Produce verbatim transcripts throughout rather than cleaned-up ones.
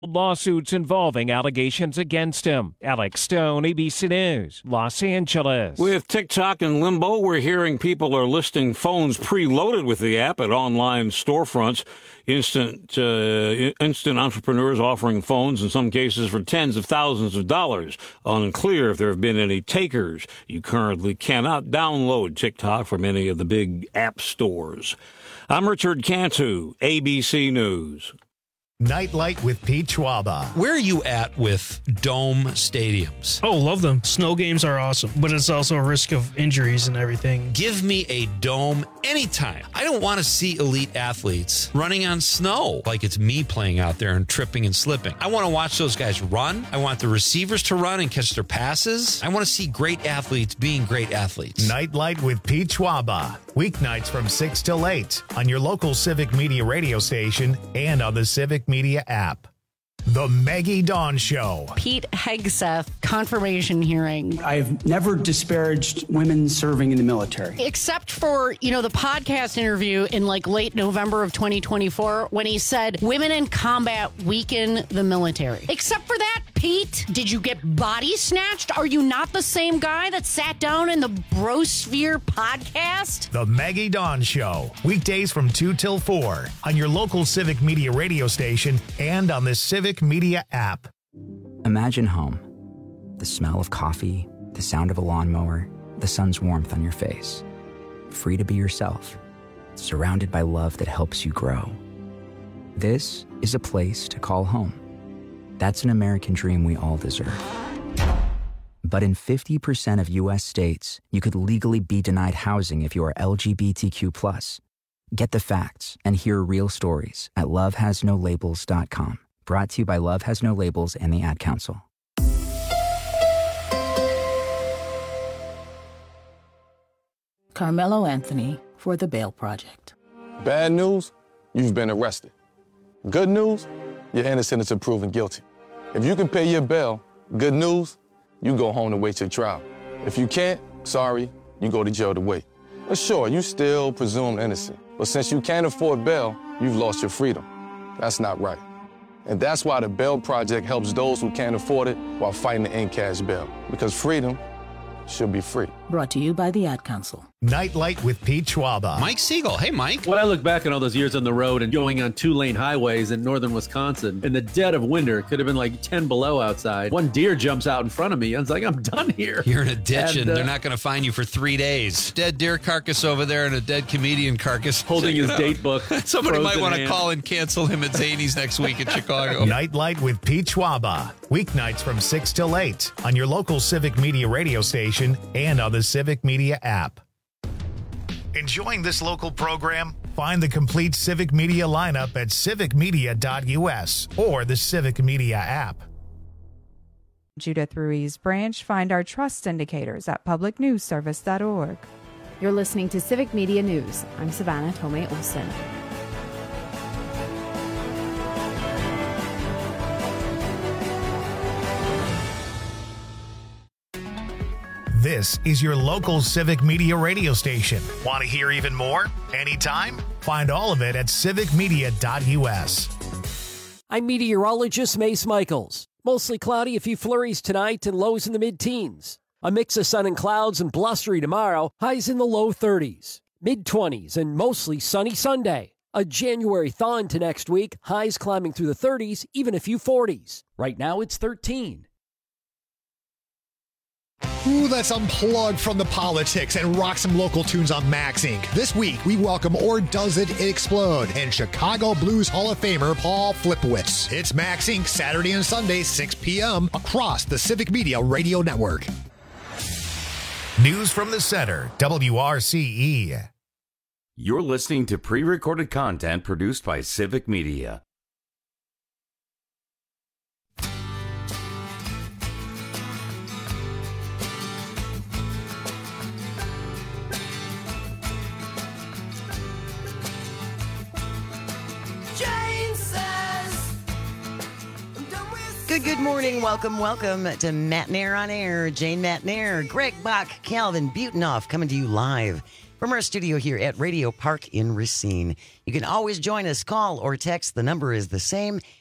lawsuits involving allegations against him. Alex Stone, A B C News, Los Angeles. With TikTok in limbo, we're hearing people are listing phones preloaded with the app at online storefronts. Instant uh, instant entrepreneurs offering phones, in some cases, for tens of thousands of dollars. Unclear if there have been any takers. You currently cannot download TikTok from any of the big app stores. I'm Richard Cantu, A B C News. Nightlight with Pete Schwaba. Where are you at with dome stadiums? Oh, love them. Snow games are awesome, but it's also a risk of injuries and everything. Give me a dome anytime. I don't want to see elite athletes running on snow like it's me playing out there and tripping and slipping. I want to watch those guys run. I want the receivers to run and catch their passes. I want to see great athletes being great athletes. Nightlight with Pete Schwaba. Weeknights from six till eight on your local Civic Media radio station and on the Civic Media app. The Maggie Dawn Show. Pete Hegseth confirmation hearing. I've never disparaged women serving in the military. Except for, you know, the podcast interview in like late November of twenty twenty-four when he said women in combat weaken the military. Except for that, Pete, did you get body snatched? Are you not the same guy that sat down in the Brosphere podcast? The Maggie Dawn Show. Weekdays from two till four on your local Civic Media radio station and on the Civic Media app. Imagine home. The smell of coffee, the sound of a lawnmower, the sun's warmth on your face. Free to be yourself. Surrounded by love that helps you grow. This is a place to call home. That's an American dream we all deserve. But in fifty percent of U S states, you could legally be denied housing if you are L G B T Q plus. Get the facts and hear real stories at love has no labels dot com. Brought to you by Love Has No Labels and the Ad Council. Carmelo Anthony for The Bail Project. Bad news, you've been arrested. Good news, you're innocent until proven guilty. If you can pay your bail, good news, you go home to wait your trial. If you can't, sorry, you go to jail to wait. But sure, you still presumed innocent. But since you can't afford bail, you've lost your freedom. That's not right. And that's why the Bail Project helps those who can't afford it while fighting to end cash bail. Because freedom should be free. Brought to you by the Ad Council. Nightlight with Pete Schwaba. Mike Siegel. Hey, Mike. When I look back on all those years on the road and going on two-lane highways in northern Wisconsin, in the dead of winter, it could have been like ten below outside. One deer jumps out in front of me. I was like, I'm done here. You're in a ditch, and, and uh, they're not going to find you for three days. Dead deer carcass over there and a dead comedian carcass. Holding his date book. Somebody might want to call and cancel him at Zany's next week in Chicago. Nightlight with Pete Schwaba. Weeknights from six till eight on your local Civic Media radio station and on the Civic Media app. Enjoying this local program? Find the complete Civic Media lineup at civic media dot u s or the Civic Media app. Judith Ruiz Branch. Find our trust indicators at public news service dot org. You're listening to Civic Media News. I'm Savannah Tomei Olson. This is your local Civic Media radio station. Want to hear even more? Anytime? Find all of it at civic media dot u s. I'm meteorologist Mace Michaels. Mostly cloudy, a few flurries tonight and lows in the mid-teens. A mix of sun and clouds and blustery tomorrow, highs in the low thirties. Mid-twenties and mostly sunny Sunday. A January thaw into next week, highs climbing through the thirties, even a few forties. Right now it's thirteen. Ooh, let's unplug from the politics and rock some local tunes on Max Incorporated. This week, we welcome Or Does It Explode and Chicago Blues Hall of Famer Paul Flipowitz. It's Max Incorporated Saturday and Sunday, six p.m. across the Civic Media Radio Network. News from the Center, W R C E. You're listening to pre-recorded content produced by Civic Media. Good, good morning. Welcome, welcome to Matnair on Air. Jane Matnair, Greg Bach, Calvin Butenoff coming to you live from our studio here at Radio Park in Racine. You can always join us, call or text. The number is the same,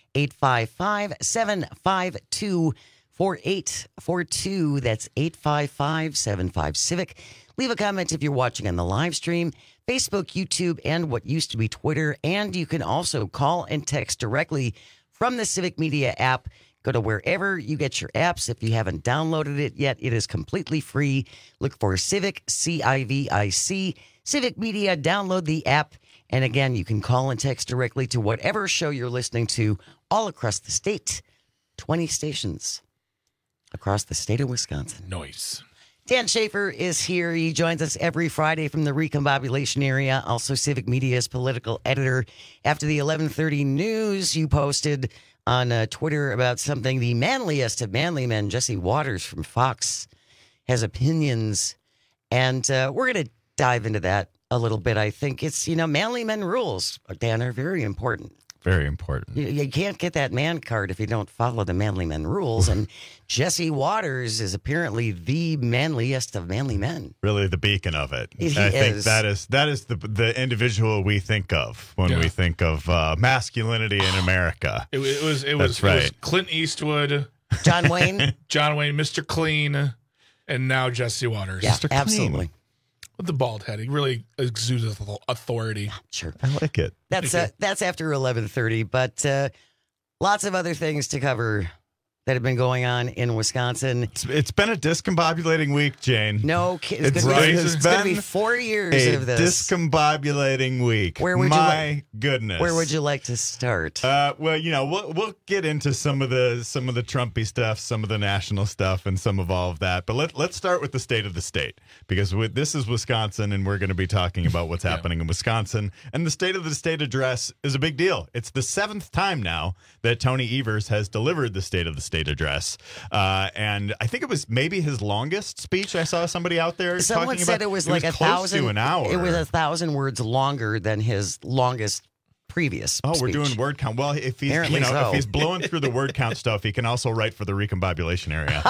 eight five five, seven five two, four eight four two. That's eight five five, seven five, Civic. Leave a comment if you're watching on the live stream, Facebook, YouTube, and what used to be Twitter. And you can also call and text directly from the Civic Media app. Go to wherever you get your apps. If you haven't downloaded it yet, it is completely free. Look for Civic, C I V I C, Civic Media. Download the app. And again, you can call and text directly to whatever show you're listening to all across the state. twenty stations across the state of Wisconsin. Nice. Dan Schaefer is here. He joins us every Friday from the Recombobulation area. Also, Civic Media's political editor. After the eleven thirty news, you posted on uh, Twitter about something. The manliest of manly men, Jesse Waters from Fox, has opinions. And uh, we're going to dive into that a little bit. I think it's, you know, manly men rules, Dan, are very important. Very important. You, you can't get that man card if you don't follow the manly men rules. And Jesse Waters is apparently the manliest of manly men. Really the beacon of it. He I is. think that is that is the the individual we think of when Yeah. we think of uh, masculinity in America. It, it was it That's was, it was right. Clint Eastwood, John Wayne, John Wayne, Mister Clean, and now Jesse Waters. Yeah, Mister Clean. absolutely. With the bald head, he really exudes authority. Sure. I like it. That's uh, that's after eleven thirty, but uh, lots of other things to cover that have been going on in Wisconsin. It's, it's been a discombobulating week, Jane. No, ki- it's, It's, gonna be, it it's has gonna be been four years a of this. discombobulating week. Where would you My like- goodness. Where would you like to start? Uh, well, you know, we'll we'll get into some of the some of the Trumpy stuff, some of the national stuff, and some of all of that. But let let's start with the state of the state, because with, this is Wisconsin, and we're going to be talking about what's happening in Wisconsin. And the state of the state address is a big deal. It's the seventh time now that Tony Evers has delivered the state of the state address, uh, and I think it was maybe his longest speech. I saw somebody out there Someone talking said about it was it like was a close thousand to an hour. It was a thousand words longer than his longest previous. Oh, we're speech. doing word count. Well, if he's Apparently you know so. if he's blowing through the word count stuff, he can also write for the recombobulation area.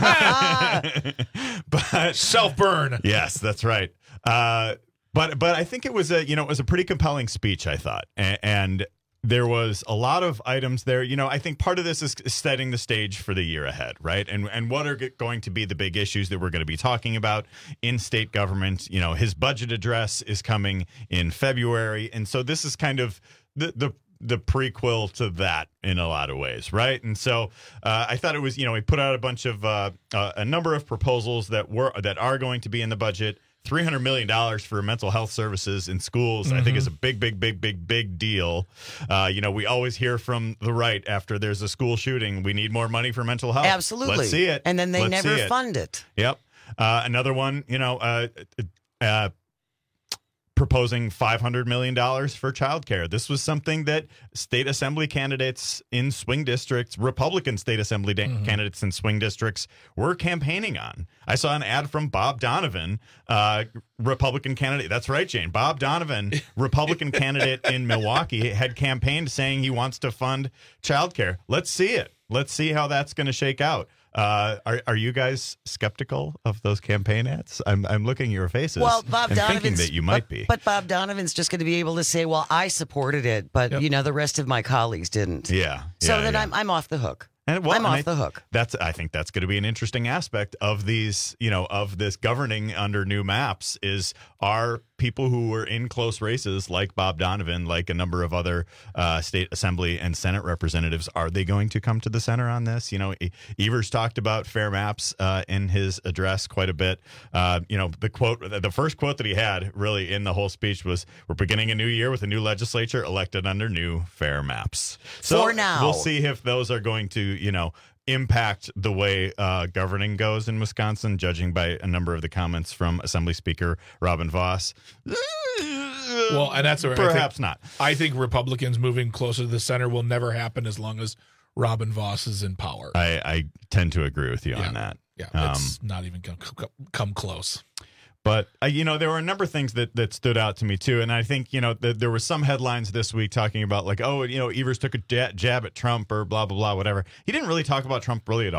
But self burn. Yes, that's right. Uh, but but I think it was a you know it was a pretty compelling speech, I thought, and, and there was a lot of items there. You know, I think part of this is setting the stage for the year ahead, right? And and what are going to be the big issues that we're going to be talking about in state government? You know, his budget address is coming in February, and so this is kind of the the the prequel to that in a lot of ways, right? And so uh, I thought it was, you know, he put out a bunch of uh, uh, a number of proposals that were that are going to be in the budget. three hundred million dollars for mental health services in schools, mm-hmm. I think is a big, big, big, big, big deal. Uh, you know, we always hear from the right after there's a school shooting, we need more money for mental health. Absolutely. Let's see it. And then they Let's never see it. fund it. Yep. Uh, another one, you know, uh, uh, proposing five hundred million dollars for childcare. This was something that state assembly candidates in swing districts, Republican state assembly da- mm-hmm. candidates in swing districts were campaigning on. I saw an ad from Bob Donovan, uh, Republican candidate. That's right, Jane. Bob Donovan, Republican candidate in Milwaukee, had campaigned saying he wants to fund childcare. Let's see it. Let's see how that's going to shake out. Uh, are are you guys skeptical of those campaign ads? I'm I'm looking at your faces. Well, Bob and thinking Donovan's that you might but, be. But Bob Donovan's just going to be able to say, "Well, I supported it, but Yep. you know, the rest of my colleagues didn't." Yeah. So yeah, then yeah. I'm I'm off the hook. And, well, I'm and off I, the hook. That's I think that's going to be an interesting aspect of these, you know, of this governing under new maps is are people who were in close races like Bob Donovan, like a number of other uh, state assembly and Senate representatives, are they going to come to the center on this? You know, E- Evers talked about fair maps uh, in his address quite a bit. Uh, you know, the quote, the first quote that he had really in the whole speech was, "We're beginning a new year with a new legislature elected under new fair maps." So For now. we'll see if those are going to, you know, impact the way uh, governing goes in Wisconsin, judging by a number of the comments from Assembly Speaker Robin Voss. Well, and that's where perhaps I think, not. I think Republicans moving closer to the center will never happen as long as Robin Voss is in power. I, I tend to agree with you Yeah. on that. Yeah, Um, it's not even going to come close. But, uh, you know, there were a number of things that, that stood out to me, too. And I think, you know, th- there were some headlines this week talking about, like, oh, you know, Evers took a ja- jab at Trump or blah, blah, blah, whatever. He didn't really talk about Trump really at all.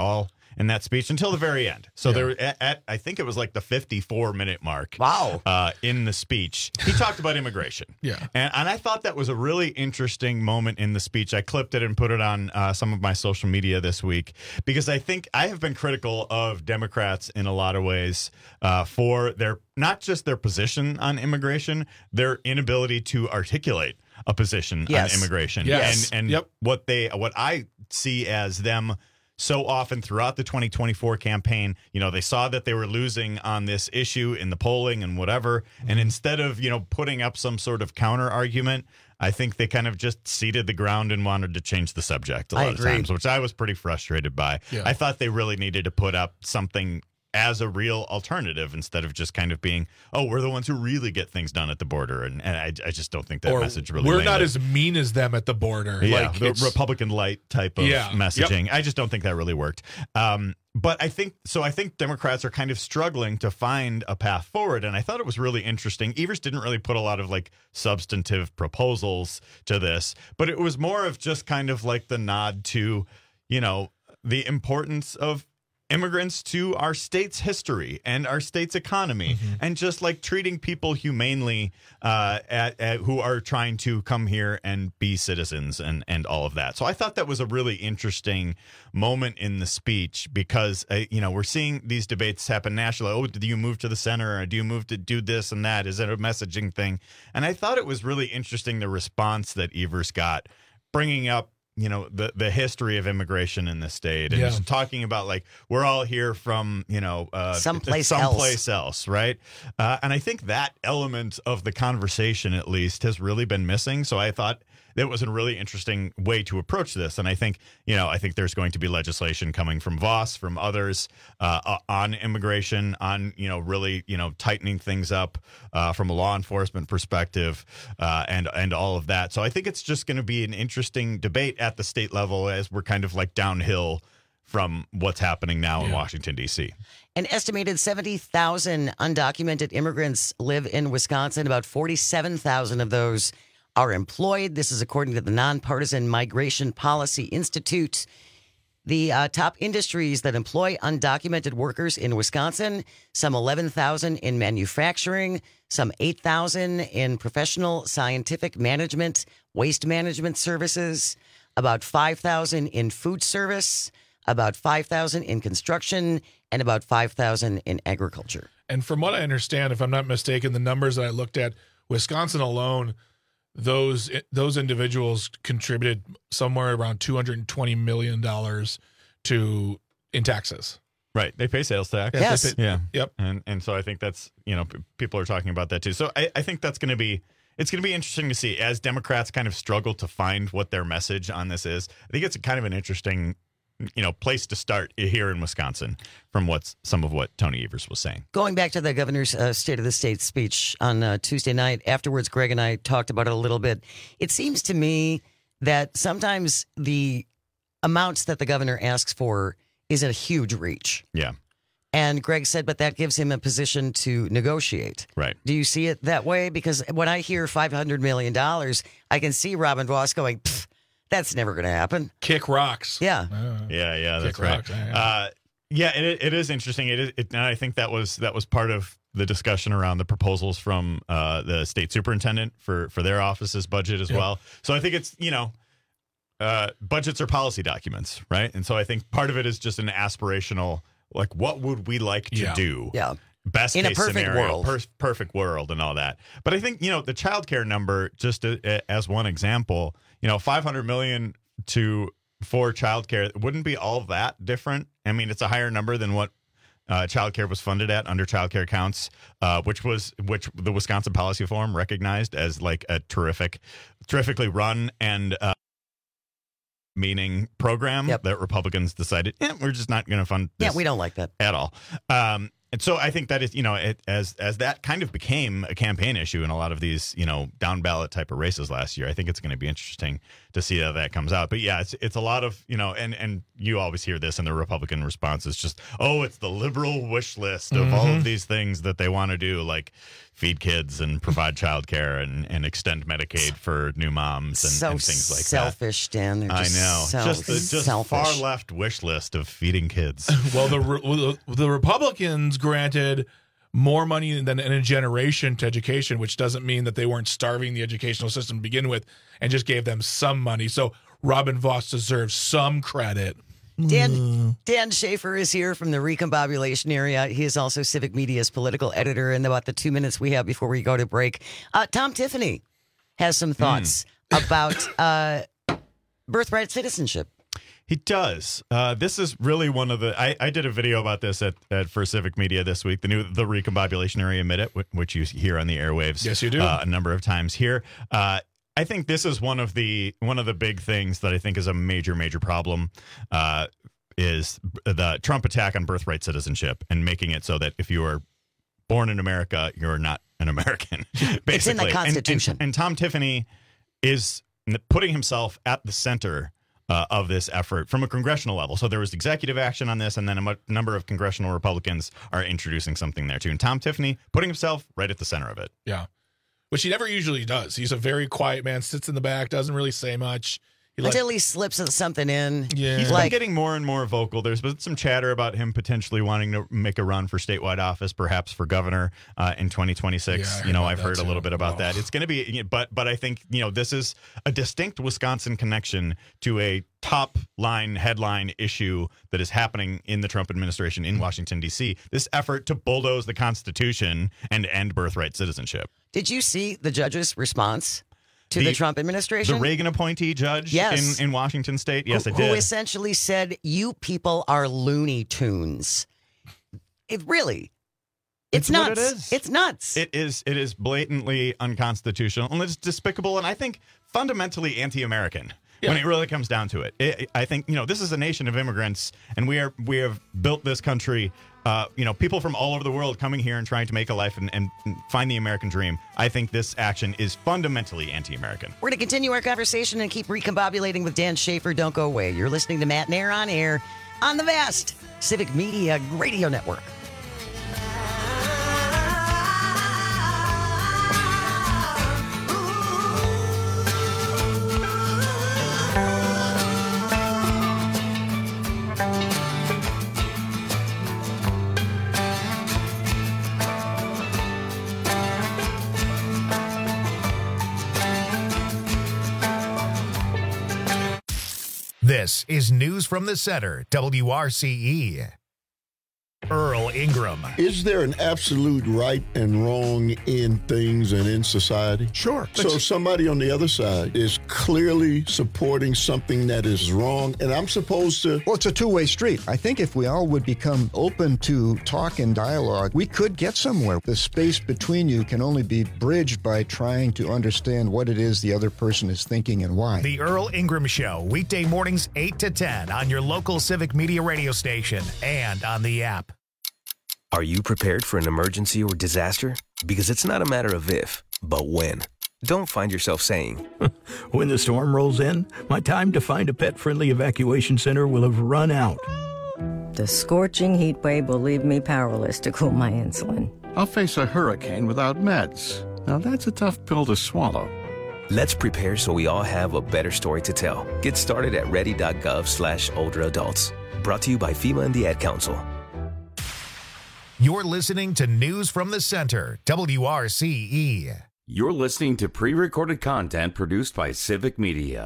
in that speech until the very end. So Yeah. there, at, at I think it was like the fifty-four minute mark. Wow. Uh, in the speech, he talked about immigration. Yeah. And, and I thought that was a really interesting moment in the speech. I clipped it and put it on uh, some of my social media this week because I think I have been critical of Democrats in a lot of ways uh, for their, not just their position on immigration, their inability to articulate a position Yes. on immigration. Yes. And, and Yep. what they, what I see as them so often throughout the twenty twenty-four campaign, you know, they saw that they were losing on this issue in the polling and whatever. And instead of, you know, putting up some sort of counter argument, I think they kind of just ceded the ground and wanted to change the subject a I lot of agree. times, which I was pretty frustrated by. Yeah. I thought they really needed to put up something as a real alternative instead of just kind of being, oh, we're the ones who really get things done at the border. And, and I, I just don't think that or message really we're made not it. as mean as them at the border. Yeah, like the it's- Republican light type of Yeah. messaging. I just don't think that really worked. Um, but I think so. I think Democrats are kind of struggling to find a path forward, and I thought it was really interesting. Evers didn't really put a lot of like substantive proposals to this, but it was more of just kind of like the nod to, you know, the importance of immigrants to our state's history and our state's economy, Mm-hmm. and just like treating people humanely uh, at, at who are trying to come here and be citizens and, and all of that. So I thought that was a really interesting moment in the speech because, uh, you know, we're seeing these debates happen nationally. Oh, do you move to the center or do you move to do this and that? Is it a messaging thing? And I thought it was really interesting the response that Evers got, bringing up, you know, the, the history of immigration in the state and Yeah. just talking about like, we're all here from, you know, uh, Someplace someplace else, right? Uh, and I think that element of the conversation, at least, has really been missing. So I thought that was a really interesting way to approach this. And I think, you know, I think there's going to be legislation coming from Voss, from others uh, on immigration, on, you know, really, you know, tightening things up uh, from a law enforcement perspective uh, and, and all of that. So I think it's just going to be an interesting debate at the state level as we're kind of like downhill from what's happening now in Yeah. Washington, D C. An estimated seventy thousand undocumented immigrants live in Wisconsin. About forty-seven thousand of those are employed. This is according to the Nonpartisan Migration Policy Institute. The uh, top industries that employ undocumented workers in Wisconsin, some eleven thousand in manufacturing, some eight thousand in professional scientific management, waste management services, about five thousand in food service, about five thousand in construction, and about five thousand in agriculture. And from what I understand, if I'm not mistaken, the numbers that I looked at, Wisconsin alone, those those individuals contributed somewhere around two hundred twenty million dollars to in taxes. Right. They pay sales tax. Yes. They pay- Yeah. Yep. And and so I think that's, you know, p- people are talking about that too. So I, I think that's going to be, it's going to be interesting to see as Democrats kind of struggle to find what their message on this is. I think it's a kind of an interesting, you know, place to start here in Wisconsin from what's some of what Tony Evers was saying. Going back to the governor's uh, State of the State speech on uh, Tuesday night, afterwards, Greg and I talked about it a little bit. It seems to me that sometimes the amounts that the governor asks for is a huge reach. Yeah. And Greg said, but that gives him a position to negotiate. Right. Do you see it that way? Because when I hear five hundred million dollars, I can see Robin Voss going, "Pfft, that's never going to happen." Kick rocks. Yeah. Yeah, yeah, that's Kick right. rocks, yeah. Uh, yeah, it, it is interesting. It is, it, and I think that was that was part of the discussion around the proposals from uh, the state superintendent for for their office's budget as Yep. well. So I think it's, you know, uh, budgets are policy documents, right? And so I think part of it is just an aspirational, like, what would we like to Yeah. do? Yeah. Best In a case perfect scenario, world. per- perfect world, and all that. But I think, you know, the child care number, just a, a- as one example, you know, five hundred million to for child care wouldn't be all that different. I mean, it's a higher number than what uh, child care was funded at under child care counts, uh, which was which the Wisconsin Policy Forum recognized as like a terrific, terrifically run and uh, meaning program Yep. that Republicans decided, eh, we're just not going to fund this Yeah, we don't like that. at all. Um, and so I think that is, you know, it, as as that kind of became a campaign issue in a lot of these, you know, down ballot type of races last year, I think it's going to be interesting to see how that comes out. But yeah, it's it's a lot of, you know, and and you always hear this in the Republican response is just, oh, it's the liberal wish list of mm-hmm. all of these things that they want to do, like feed kids and provide child care and, and extend Medicaid for new moms and, so and things like selfish, that. Dan. They're just I know. So just the just selfish. far left wish list of feeding kids. Well, the the Republicans granted more money than in a generation to education, which doesn't mean that they weren't starving the educational system to begin with, and just gave them some money. So Robin Vos deserves some credit. Dan Dan Schaefer is here from the Recombobulation area. He is also Civic Media's political editor. In about the two minutes we have before we go to break, uh, Tom Tiffany has some thoughts mm. about uh, birthright citizenship. He does. Uh, this is really one of the. I, I did a video about this at, at for Civic Media this week. The new the Recombobulation Area Minute, which you hear on the airwaves. Yes, you do uh, a number of times here. Uh, I think this is one of the one of the big things that I think is a major major problem. Uh, is the Trump attack on birthright citizenship and making it so that if you are born in America, you're not an American. Basically, it's in the Constitution. And, and, and Tom Tiffany is putting himself at the center Uh, of this effort from a congressional level. So there was executive action on this, and then a m- number of congressional Republicans are introducing something there too. And Tom Tiffany putting himself right at the center of it. Yeah, which he never usually does. He's a very quiet man, sits in the back, doesn't really say much. He Until like, he slips something in. Yeah. He's like, been getting more and more vocal. There's been some chatter about him potentially wanting to make a run for statewide office, perhaps for governor uh, in twenty twenty-six. Yeah, you know, I've heard too. a little bit about oh. that. It's going to be, but but I think, you know, this is a distinct Wisconsin connection to a top line headline issue that is happening in the Trump administration in Washington, D C. This effort to bulldoze the Constitution and end birthright citizenship. Did you see the judge's response to the, the Trump administration? The Reagan appointee judge yes. in, in Washington State? Yes, who, I did. Who essentially said, you people are Looney Tunes. It really... It's, It's nuts. what it is. It's nuts. It is. It is blatantly unconstitutional, and it's despicable, and I think fundamentally anti-American. Yeah. When it really comes down to it, it, I think, you know, this is a nation of immigrants, and we are we have built this country. Uh, you know, people from all over the world coming here and trying to make a life and, and find the American dream. I think this action is fundamentally anti-American. We're going to continue our conversation and keep recombobulating with Dan Schaefer. Don't go away. You're listening to Matt Nair on air on the Vast Civic Media Radio Network. This is News from the Center, W R C E. Earl Ingram. Is there an absolute right and wrong in things and in society? Sure. So somebody on the other side is clearly supporting something that is wrong, and I'm supposed to... Well, it's a two-way street. I think if we all would become open to talk and dialogue, we could get somewhere. The space between you can only be bridged by trying to understand what it is the other person is thinking and why. The Earl Ingram Show, weekday mornings eight to ten on your local Civic Media radio station and on the app. Are you prepared for an emergency or disaster? Because it's not a matter of if, but when. Don't find yourself saying, when the storm rolls in, my time to find a pet-friendly evacuation center will have run out. The scorching heat wave will leave me powerless to cool my insulin. I'll face a hurricane without meds. Now that's a tough pill to swallow. Let's prepare so we all have a better story to tell. Get started at ready.gov slash older adults. Brought to you by FEMA and the Ad Council. You're listening to News from the Center, W R C E. You're listening to pre-recorded content produced by Civic Media.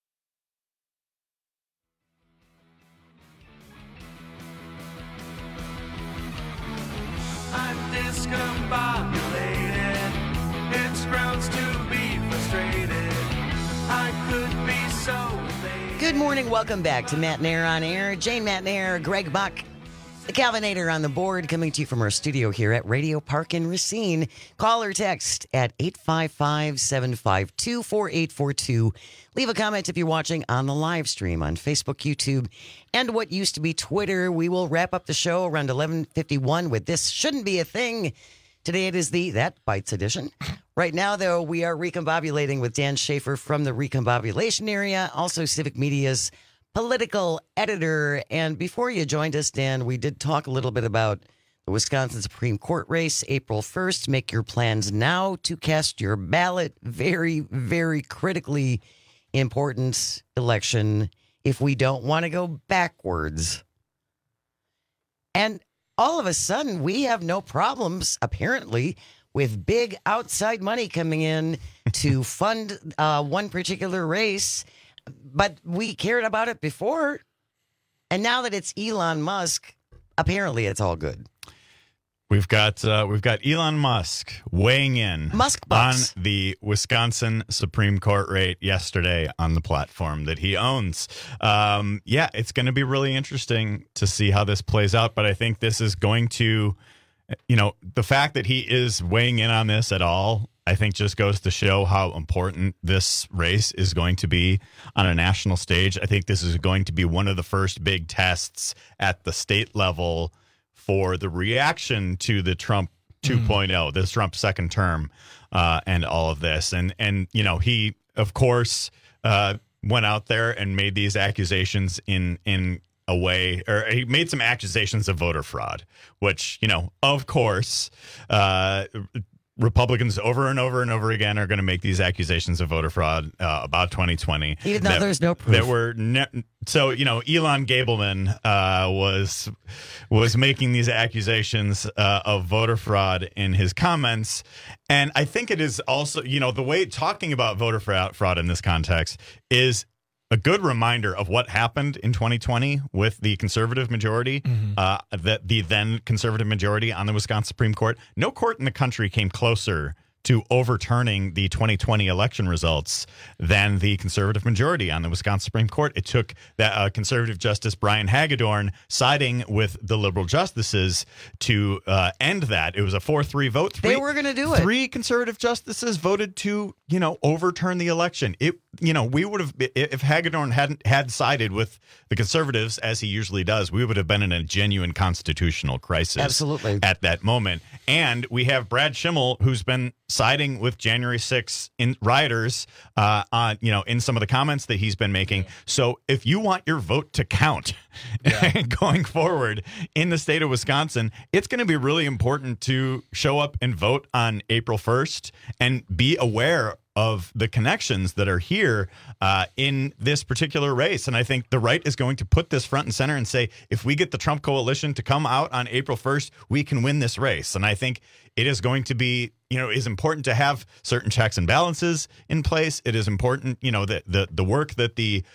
I'm discombobulated. It's grounds to be frustrated. I could be so elated. Good morning. Welcome back to Matt Nair on air. Jane Matt Nair, Greg Buck, The Calvinator on the board, coming to you from our studio here at Radio Park in Racine. Call or text at eight five five, seven five two, four eight four two. Leave a comment if you're watching on the live stream on Facebook, YouTube, and what used to be Twitter. We will wrap up the show around eleven fifty-one with This Shouldn't Be a Thing. Today it is the That Bites edition. Right now, though, we are recombobulating with Dan Schaefer from the recombobulation area, also Civic Media's political editor. And before you joined us, Dan, we did talk a little bit about the Wisconsin Supreme Court race, April first. Make your plans now to cast your ballot. Very, very critically important election if we don't want to go backwards. And all of a sudden, we have no problems, apparently, with big outside money coming in to fund uh, one particular race. But we cared about it before. And now that it's Elon Musk, apparently it's all good. We've got uh, we've got Elon Musk weighing in Musk on the Wisconsin Supreme Court race yesterday on the platform that he owns. Um, yeah, it's going to be really interesting to see how this plays out. But I think this is going to, you know, the fact that he is weighing in on this at all, I think just goes to show how important this race is going to be on a national stage. I think this is going to be one of the first big tests at the state level for the reaction to the Trump two point oh, mm. this Trump second term, uh, and all of this. And, and you know, he, of course, uh, went out there and made these accusations in in a way, or he made some accusations of voter fraud, which, you know, of course, uh, Republicans over and over and over again are going to make these accusations of voter fraud uh, about twenty twenty. Even though that, there's no proof. That were ne- so, you know, Elon Gableman uh, was was making these accusations uh, of voter fraud in his comments. And I think it is also, you know, the way talking about voter fraud, fraud in this context is a good reminder of what happened in twenty twenty with the conservative majority, mm-hmm. uh, that the then conservative majority on the Wisconsin Supreme Court. No court in the country came closer to overturning the twenty twenty election results than the conservative majority on the Wisconsin Supreme Court. It took that uh, conservative Justice Brian Hagedorn siding with the liberal justices to uh, end that. It was a four three vote. Three, they were going to do it. Three conservative justices voted to, you know, overturn the election. It, you know, we would have, if Hagedorn hadn't had sided with the conservatives, as he usually does, we would have been in a genuine constitutional crisis. Absolutely. At that moment. And we have Brad Schimmel, who's been siding with January sixth in rioters uh, on, you know, in some of the comments that he's been making. So if you want your vote to count yeah. going forward in the state of Wisconsin, it's going to be really important to show up and vote on April first and be aware of the connections that are here uh, in this particular race. And I think the right is going to put this front and center and say, if we get the Trump coalition to come out on April first, we can win this race. And I think it is going to be, you know, is important to have certain checks and balances in place. It is important, you know, that the, the work that the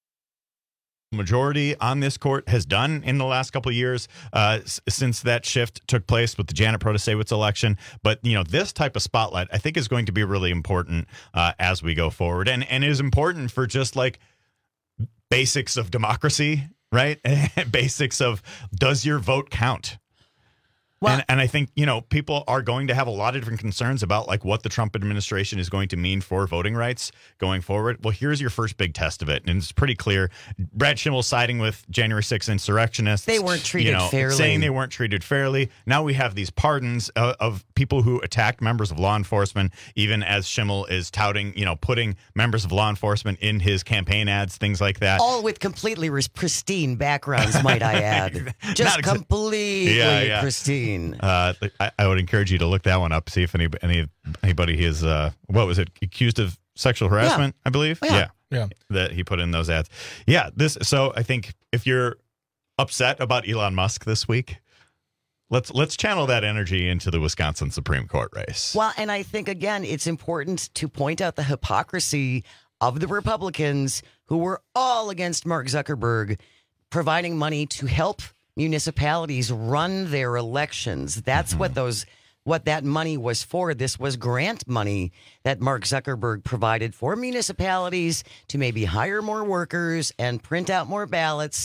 majority on this court has done in the last couple of years uh, s- since that shift took place with the Janet Protasewicz election. But, you know, this type of spotlight, I think, is going to be really important uh, as we go forward. And, and it is important for just like basics of democracy, right? Basics of, does your vote count? Well, and, and I think, you know, people are going to have a lot of different concerns about like what the Trump administration is going to mean for voting rights going forward. Well, here's your first big test of it. And it's pretty clear. Brad Schimmel siding with January sixth insurrectionists. They weren't treated you know, fairly. Saying they weren't treated fairly. Now we have these pardons uh, of people who attacked members of law enforcement, even as Schimmel is touting, you know, putting members of law enforcement in his campaign ads, things like that. All with completely pristine backgrounds, might I add. Just exa- completely yeah, yeah. pristine. Uh, I, I would encourage you to look that one up. See if any, any anybody is uh, what was it accused of sexual harassment? Yeah. I believe. Yeah. yeah, yeah, that he put in those ads. Yeah, this. So I think if you're upset about Elon Musk this week, let's let's channel that energy into the Wisconsin Supreme Court race. Well, and I think again, it's important to point out the hypocrisy of the Republicans who were all against Mark Zuckerberg providing money to help municipalities run their elections. That's mm-hmm. what those what that money was for. This was grant money that Mark Zuckerberg provided for municipalities to maybe hire more workers and print out more ballots.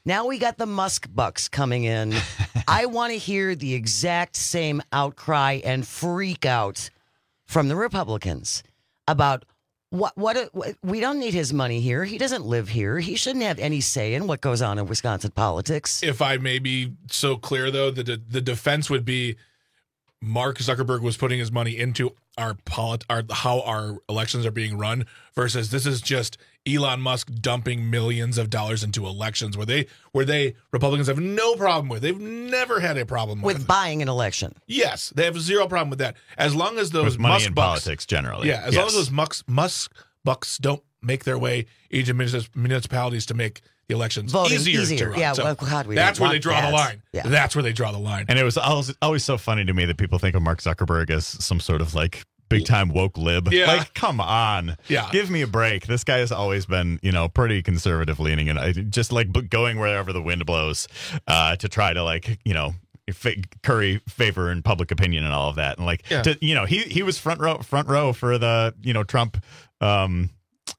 Now we got the Musk bucks coming in. I want to hear the exact same outcry and freak out from the Republicans about what, what, what, we don't need his money here. He doesn't live here. He shouldn't have any say in what goes on in Wisconsin politics. If I may be so clear, though, the, the defense would be Mark Zuckerberg was putting his money into our polit- our how our elections are being run versus this is just Elon Musk dumping millions of dollars into elections where they where they Republicans have no problem with. They've never had a problem with, with buying an election. Yes, they have zero problem with that. As long as those with money Musk in bucks, politics generally. Yeah, as yes. long as those Musk, Musk bucks don't make their way into municipalities to make the elections Voting easier, easier. to run. Yeah, so well, God, we that's don't where they want draw that. the line. Yeah. That's where they draw the line. And it was always, always so funny to me that people think of Mark Zuckerberg as some sort of like big time woke lib. Yeah. Like, come on. Yeah. Give me a break. This guy has always been, you know, pretty conservative leaning and I just like going wherever the wind blows uh, to try to like, you know, f- curry favor in public opinion and all of that. And like, Yeah. to, you know, he he was front row front row for the, you know, Trump um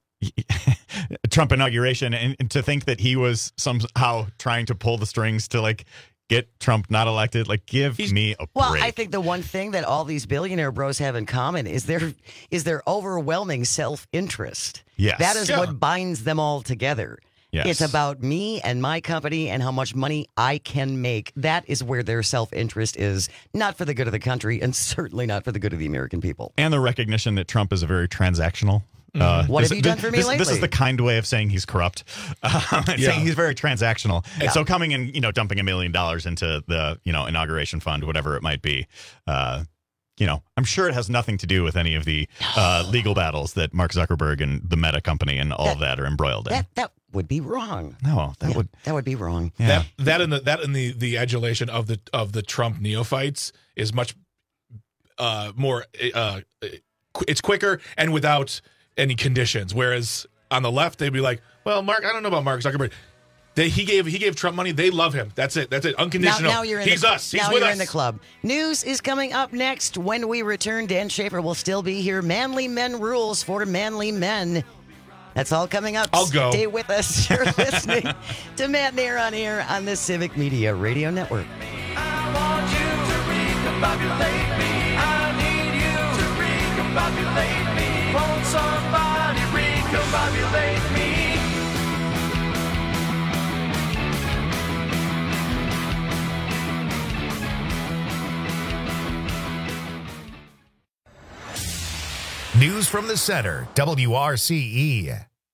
Trump inauguration, and, and to think that he was somehow trying to pull the strings to like get Trump not elected, like give me a Well, break. I think the one thing that all these billionaire bros have in common is their is their overwhelming self-interest. Yes. That is Yeah. what binds them all together. Yes. It's about me and my company and how much money I can make. That is where their self-interest is, not for the good of the country and certainly not for the good of the American people. And the recognition that Trump is a very transactional. Uh, What this, have you done this, for me this, This lately? is the kind way of saying he's corrupt. Uh, Yeah. Saying he's very transactional. Yeah. And so coming and, you know, dumping a million dollars into the, you know, inauguration fund, whatever it might be, uh, you know, I'm sure it has nothing to do with any of the uh, legal battles that Mark Zuckerberg and the Meta company and all That- of that are embroiled in. That that would be wrong. no, that Yeah, would. that would be wrong. Yeah. That that and the that and the the adulation of the of the Trump neophytes is much uh, more. Uh, qu- it's quicker and without any conditions. Whereas on the left, they'd be like, "Well, Mark, I don't know about Mark Zuckerberg. They, he gave he gave Trump money. They love him. That's it. That's it. Now, Unconditional. now you're in He's the, us. He's now with you're us. in the club. News is coming up next. When we return, Dan Schaefer will still be here. Manly Men rules for manly men. That's all coming up. I'll go. Stay with us. You're listening to Matt Nair on Air on the Civic Media Radio Network. I want you to recombobulate me. I need you to recombobulate me. Won't somebody recombobulate me? News from the center, W R C E.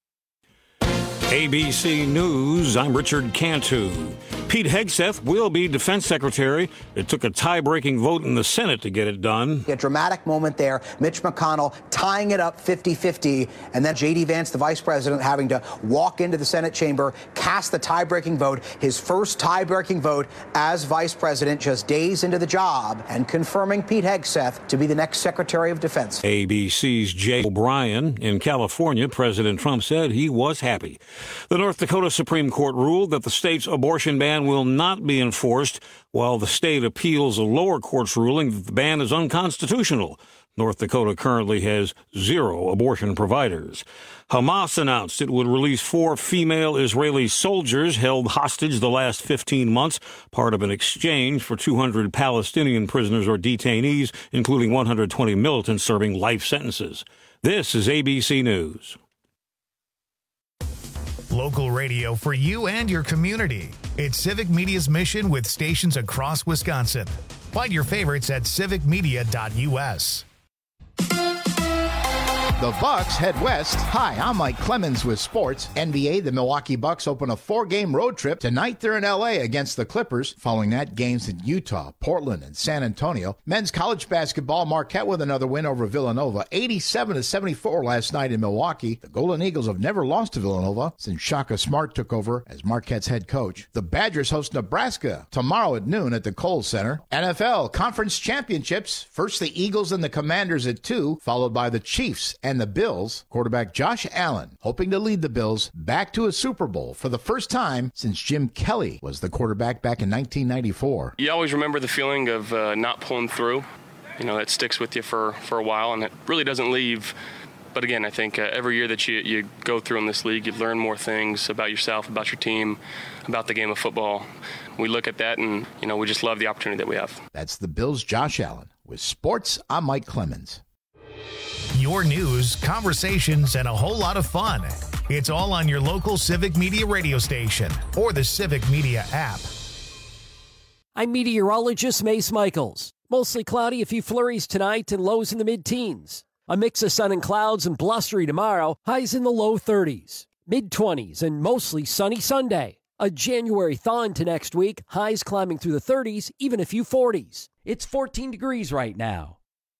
A B C News, I'm Richard Cantu. Pete Hegseth will be defense secretary. It took a tie-breaking vote in the Senate to get it done. A dramatic moment there. Mitch McConnell tying it up fifty-fifty, and then J D. Vance, the vice president, having to walk into the Senate chamber, cast the tie-breaking vote, his first tie-breaking vote as vice president just days into the job, and confirming Pete Hegseth to be the next secretary of defense. A B C's Jay O'Brien. In California, President Trump said he was happy. The North Dakota Supreme Court ruled that the state's abortion ban will not be enforced, while the state appeals a lower court's ruling that the ban is unconstitutional. North Dakota currently has zero abortion providers. Hamas announced it would release four female Israeli soldiers held hostage the last fifteen months, part of an exchange for two hundred Palestinian prisoners or detainees, including one hundred twenty militants serving life sentences. This is A B C News. Local radio for you and your community. It's Civic Media's mission with stations across Wisconsin. Find your favorites at civic media dot U S. The Bucks head west. Hi, I'm Mike Clemens with sports. N B A, the Milwaukee Bucks open a four-game road trip. Tonight they're in L A against the Clippers. Following that, games in Utah, Portland, and San Antonio. Men's college basketball, Marquette with another win over Villanova. eighty-seven to seventy-four last night in Milwaukee. The Golden Eagles have never lost to Villanova since Shaka Smart took over as Marquette's head coach. The Badgers host Nebraska tomorrow at noon at the Kohl Center. N F L Conference Championships. First the Eagles and the Commanders at two, followed by the Chiefs and the Bills. Quarterback Josh Allen hoping to lead the Bills back to a Super Bowl for the first time since Jim Kelly was the quarterback back in nineteen ninety-four. You always remember the feeling of uh, not pulling through. You know, that sticks with you for, for a while, and it really doesn't leave but again, I think uh, every year that you, you go through in this league, you learn more things about yourself, about your team, about the game of football. We look at that and, you know, we just love the opportunity that we have. That's the Bills' Josh Allen. With sports, I'm Mike Clemens. Your news, conversations, and a whole lot of fun. It's all on your local Civic Media radio station or the Civic Media app. I'm meteorologist Mace Michaels. Mostly cloudy, a few flurries tonight and lows in the mid-teens. A mix of sun and clouds and blustery tomorrow, highs in the low thirties. Mid-twenties and mostly sunny Sunday. A January thaw into next week, highs climbing through the thirties, even a few forties. It's fourteen degrees right now.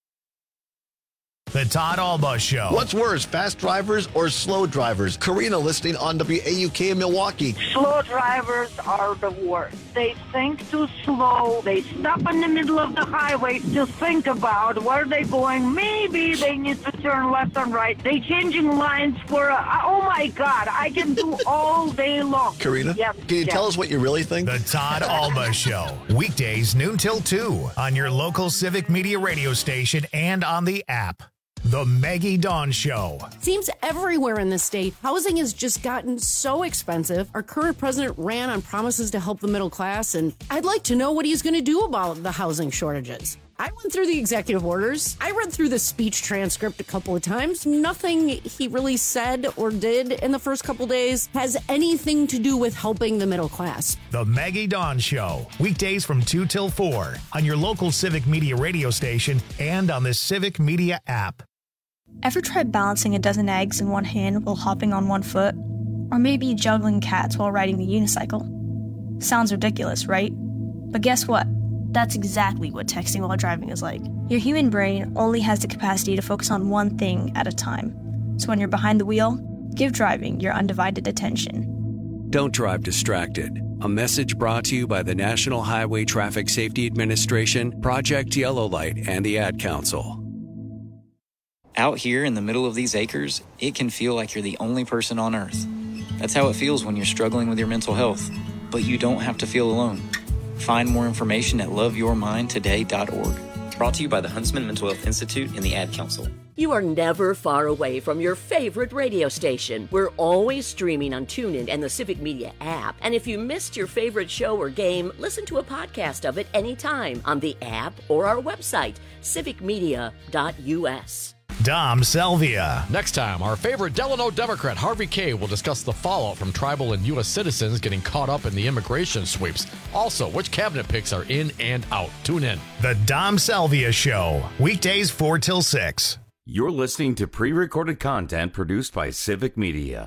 The Todd Alba Show. What's worse, fast drivers or slow drivers? Karina listening on W A U K in Milwaukee. Slow drivers are the worst. They think too slow. They stop in the middle of the highway to think about where they're going. Maybe they need to turn left and right. They changing lines for, a, oh my God, I can do all day long. Karina, yes, can you yes. tell us what you really think? The Todd Alba Show. Weekdays noon till two on your local Civic Media radio station and on the app. The Maggie Dawn Show. Seems everywhere in the state, housing has just gotten so expensive. Our current president ran on promises to help the middle class, and I'd like to know what he's going to do about the housing shortages. I went through the executive orders. I read through the speech transcript a couple of times. Nothing he really said or did in the first couple days has anything to do with helping the middle class. The Maggie Dawn Show. Weekdays from two till four on your local Civic Media radio station and on the Civic Media app. Ever tried balancing a dozen eggs in one hand while hopping on one foot? Or maybe juggling cats while riding the unicycle? Sounds ridiculous, right? But guess what? That's exactly what texting while driving is like. Your human brain only has the capacity to focus on one thing at a time. So when you're behind the wheel, give driving your undivided attention. Don't drive distracted. A message brought to you by the National Highway Traffic Safety Administration, Project Yellow Light, and the Ad Council. Out here in the middle of these acres, it can feel like you're the only person on Earth. That's how it feels when you're struggling with your mental health. But you don't have to feel alone. Find more information at love your mind today dot org. Brought to you by the Huntsman Mental Health Institute and the Ad Council. You are never far away from your favorite radio station. We're always streaming on TuneIn and the Civic Media app. And if you missed your favorite show or game, listen to a podcast of it anytime on the app or our website, civic media dot u s. Dom Selvia. Next time, our favorite Delano Democrat, Harvey Kaye, will discuss the fallout from tribal and U S citizens getting caught up in the immigration sweeps. Also, which cabinet picks are in and out. Tune in. The Dom Selvia Show. Weekdays four till six. You're listening to pre-recorded content produced by Civic Media.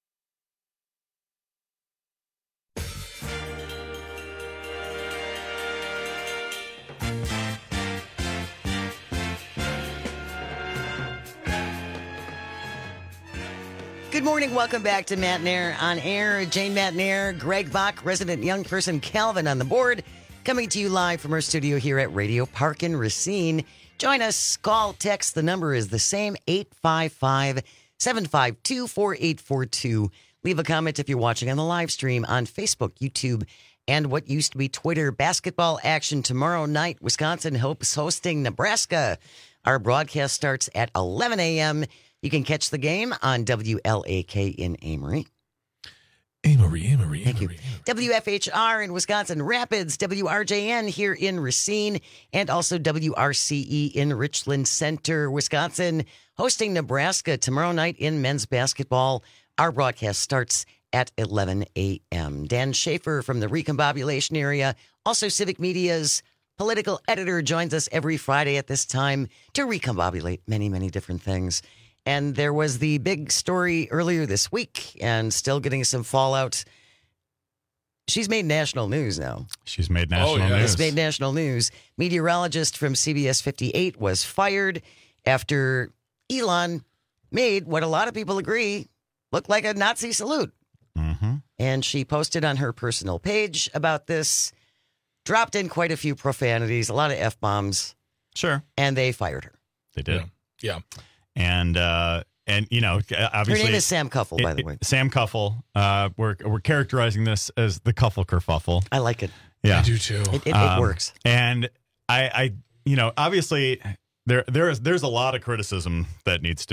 Good morning. Welcome back to Matt Nair on Air. Jane Matt Nair, Greg Bach, resident young person Calvin on the board, coming to you live from our studio here at Radio Park in Racine. Join us. Call, text. The number is the same, eight five five, seven five two, four eight four two. Leave a comment if you're watching on the live stream on Facebook, YouTube, and what used to be Twitter. Basketball action tomorrow night. Wisconsin hopes hosting Nebraska. Our broadcast starts at eleven a.m. You can catch the game on W L A K in Amory. Amory, Amory, Thank Amory. you. W F H R in Wisconsin Rapids, W R J N here in Racine, and also W R C E in Richland Center, Wisconsin, hosting Nebraska tomorrow night in men's basketball. Our broadcast starts at eleven a.m. Dan Schaefer from the Recombobulation area, also Civic Media's political editor, joins us every Friday at this time to recombobulate many, many different things. And there was the big story earlier this week and still getting some fallout. She's made national news now. She's made national Oh, yeah. news. She's made national news. Meteorologist from C B S fifty-eight was fired after Elon made what a lot of people agree looked like a Nazi salute. Mm-hmm. And she posted on her personal page about this, dropped in quite a few profanities, a lot of F-bombs. Sure. And they fired her. They did. Yeah. And, uh, and you know, obviously. Her name is Sam Cuffle, by the way. Sam Cuffle. Uh, we're, we're characterizing this as the Cuffle kerfuffle. I like it. Yeah. I do too. It, it, Um, it works. And I, I, you know, obviously there, there is, there's a lot of criticism that needs to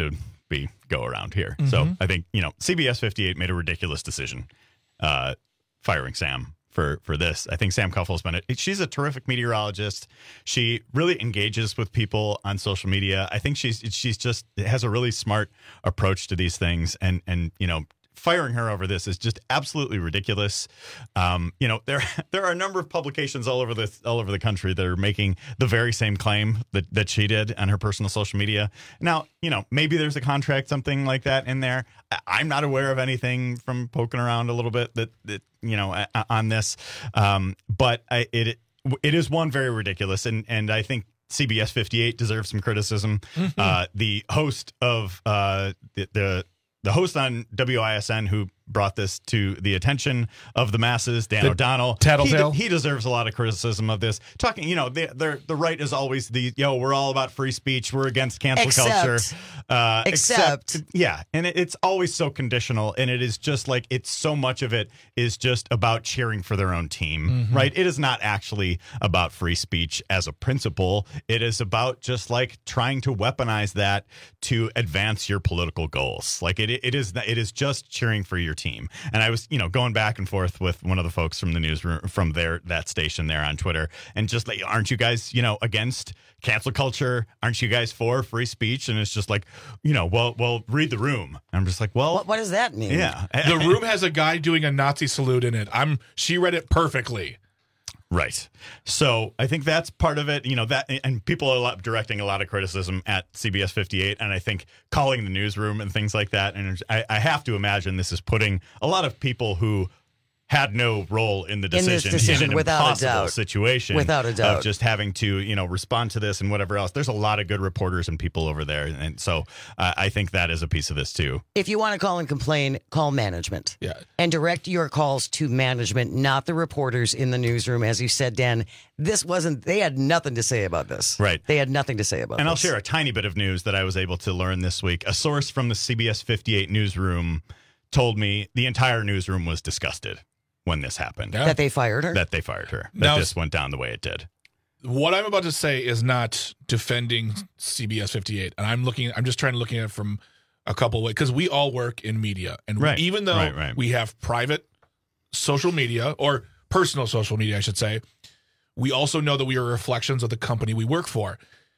be go around here. Mm-hmm. So I think, you know, C B S fifty-eight made a ridiculous decision uh, firing Sam for for this. I think Sam Kuffel's been a, she's a terrific meteorologist. She really engages with people on social media. I think she's she's just has a really smart approach to these things, and and you know, firing her over this is just absolutely ridiculous. Um, you know, there there are a number of publications all over the all over the country that are making the very same claim that, that she did on her personal social media. Now, you know, maybe there's a contract, something like that in there. I, I'm not aware of anything from poking around a little bit that, that you know, a, on this. Um, but I, it it is one very ridiculous, and and I think C B S fifty-eight deserves some criticism. Mm-hmm. Uh, the host of uh, the, the The host on W I S N who brought this to the attention of the masses, Dan the O'Donnell, Tattletale. He, de- he deserves a lot of criticism of this. Talking, you know, the the right is always the, yo, we're all about free speech. We're against cancel Except, culture. Uh, except. except, yeah. And it, it's always so conditional. And it is just like, it's so much of it is just about cheering for their own team, Mm-hmm. right? It is not actually about free speech as a principle. It is about just like trying to weaponize that to advance your political goals. Like it, it is, it is just cheering for your team. And I was, you know, going back and forth with one of the folks from the newsroom, from there, that station there on Twitter, and just like, aren't you guys, you know, against cancel culture? Aren't you guys for free speech? And it's just like, you know, well, well, read the room. And I'm just like, well, What, what does that mean? yeah. The Room has a guy doing a Nazi salute in it. I'm. She read it perfectly. Right. So I think that's part of it, you know, that, and people are a lot, directing a lot of criticism at C B S fifty-eight, and I think calling the newsroom and things like that. And I, I have to imagine this is putting a lot of people who had no role in the In this decision in, decision, an without a impossible doubt. situation Without a doubt. of just having to, you know, respond to this and whatever else. There's a lot of good reporters and people over there. And so uh, I think that is a piece of this too. If you want to call and complain, call management. Yeah. And direct your calls to management, not the reporters in the newsroom. As you said, Dan, this wasn't, they had nothing to say about this. Right. They had nothing to say about And this. I'll share a tiny bit of news that I was able to learn this week. A source from the C B S fifty-eight newsroom told me the entire newsroom was disgusted when this happened. Yeah. That they fired her? That they fired her. That Now- this went down the way it did. What I'm about to say is not defending C B S fifty-eight, and I'm looking. I'm just trying to look at it from a couple ways because we all work in media, and Right. even though Right, right. we have private social media or personal social media, I should say, we also know that we are reflections of the company we work for.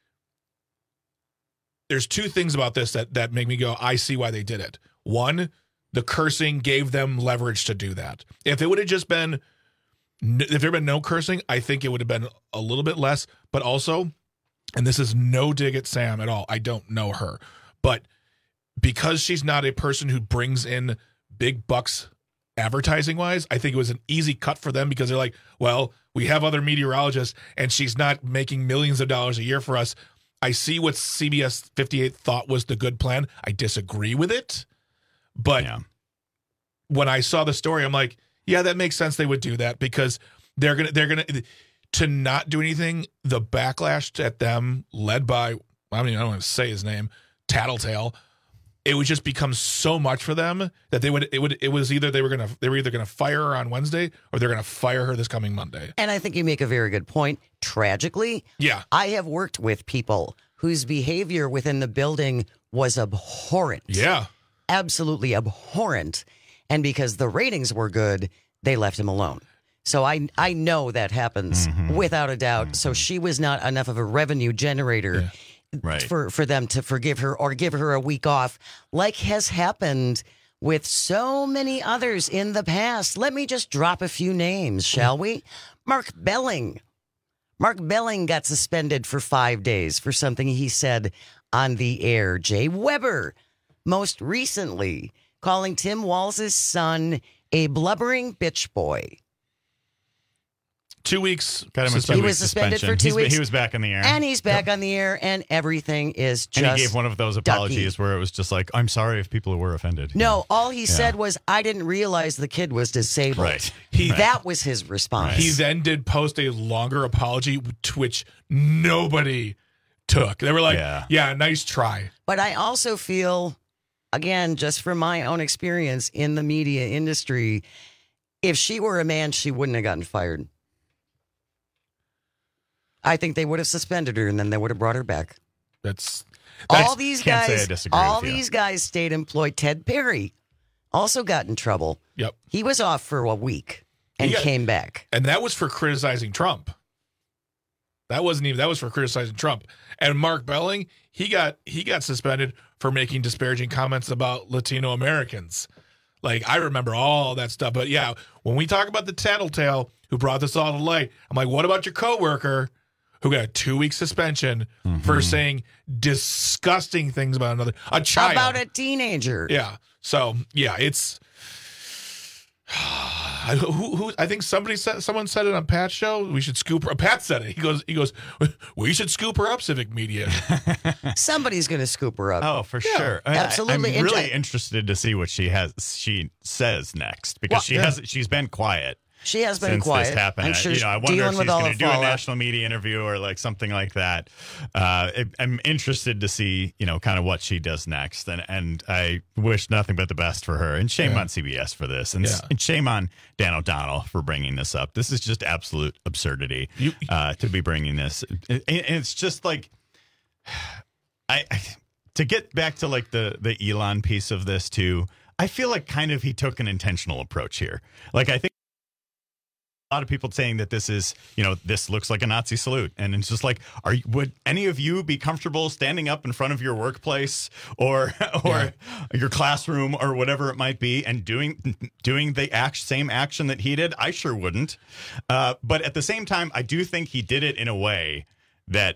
There's two things about this that that make me go, I see why they did it. One, the cursing gave them leverage to do that. If it would have just been, if there had been no cursing, I think it would have been a little bit less. But also, and this is no dig at Sam at all, I don't know her, but because she's not a person who brings in big bucks advertising wise, I think it was an easy cut for them because they're like, well, we have other meteorologists and she's not making millions of dollars a year for us. I see what C B S fifty-eight thought was the good plan. I disagree with it. But Yeah. when I saw the story, I'm like, yeah, that makes sense. They would do that because they're gonna they're gonna to not do anything. The backlash at them, led by I mean I don't want to say his name, Tattletale. It would just become so much for them that they would it would it was either they were gonna they were either gonna fire her on Wednesday or they're gonna fire her this coming Monday. And I think you make a very good point. Tragically, Yeah. I have worked with people whose behavior within the building was abhorrent. Yeah. Absolutely abhorrent. And because the ratings were good, they left him alone. So I I know that happens without a doubt. So she was not enough of a revenue generator Right. for, for them to forgive her or give her a week off, like has happened with so many others in the past. Let me just drop a few names, shall we? Mark Belling. Mark Belling got suspended for five days for something he said on the air. Jay Weber, most recently, calling Tim Walz's son a blubbering bitch boy. Two weeks. Got him a He two-week was suspended suspension. for two He's- weeks. He was back in the air. And he's back on the air, and everything is just And he gave one of those apologies ducky. where it was just like, I'm sorry if people were offended. No, all he Yeah. said was, I didn't realize the kid was disabled. Right. He- That was his response. He then did post a longer apology, to which nobody took. They were like, Yeah. yeah, nice try. But I also feel, again, just from my own experience in the media industry, if she were a man, she wouldn't have gotten fired. I think they would have suspended her and then they would have brought her back. That's all these Can't say I guys, disagree all with you. these guys stayed employed. Ted Perry also got in trouble. Yep. He was off for a week and He got- came back. And that was for criticizing Trump. That wasn't even that was for criticizing Trump. And Mark Belling, he got he got suspended for making disparaging comments about Latino Americans. Like, I remember all that stuff. But yeah, when we talk about the tattletale who brought this all to light, I'm like, what about your coworker who got a two-week suspension Mm-hmm. for saying disgusting things about another a child? How about a teenager? Yeah. So yeah, it's I- who, who I think somebody said someone said it on Pat's show. We should scoop her. Pat said it. He goes he goes. We should scoop her up, Civic Media. Somebody's going to scoop her up. Oh, for Yeah, sure. I- absolutely. I'm really And- interested to see what she has. She says next because Well, she yeah. has. She's been quiet. She has been since quiet. this happened. I'm I- sure you know, I she's wonder if dealing she's with all going the to do a fallout. national media interview or like something like that. Uh, it, I'm interested to see, you know, kind of what she does next, and and I wish nothing but the best for her. And shame Yeah. on C B S for this, and, Yeah. and shame on Dan O'Donnell for bringing this up. This is just absolute absurdity You- uh, to be bringing this. And and it's just like, I, I to get back to like the the Elon piece of this too. I feel like kind of he took an intentional approach here. Like I think. A lot of people saying that this is, you know, this looks like a Nazi salute, and it's just like, are you, would any of you be comfortable standing up in front of your workplace or or Yeah. your classroom or whatever it might be and doing doing the act, same action that he did? I sure wouldn't. Uh, but at the same time, I do think he did it in a way that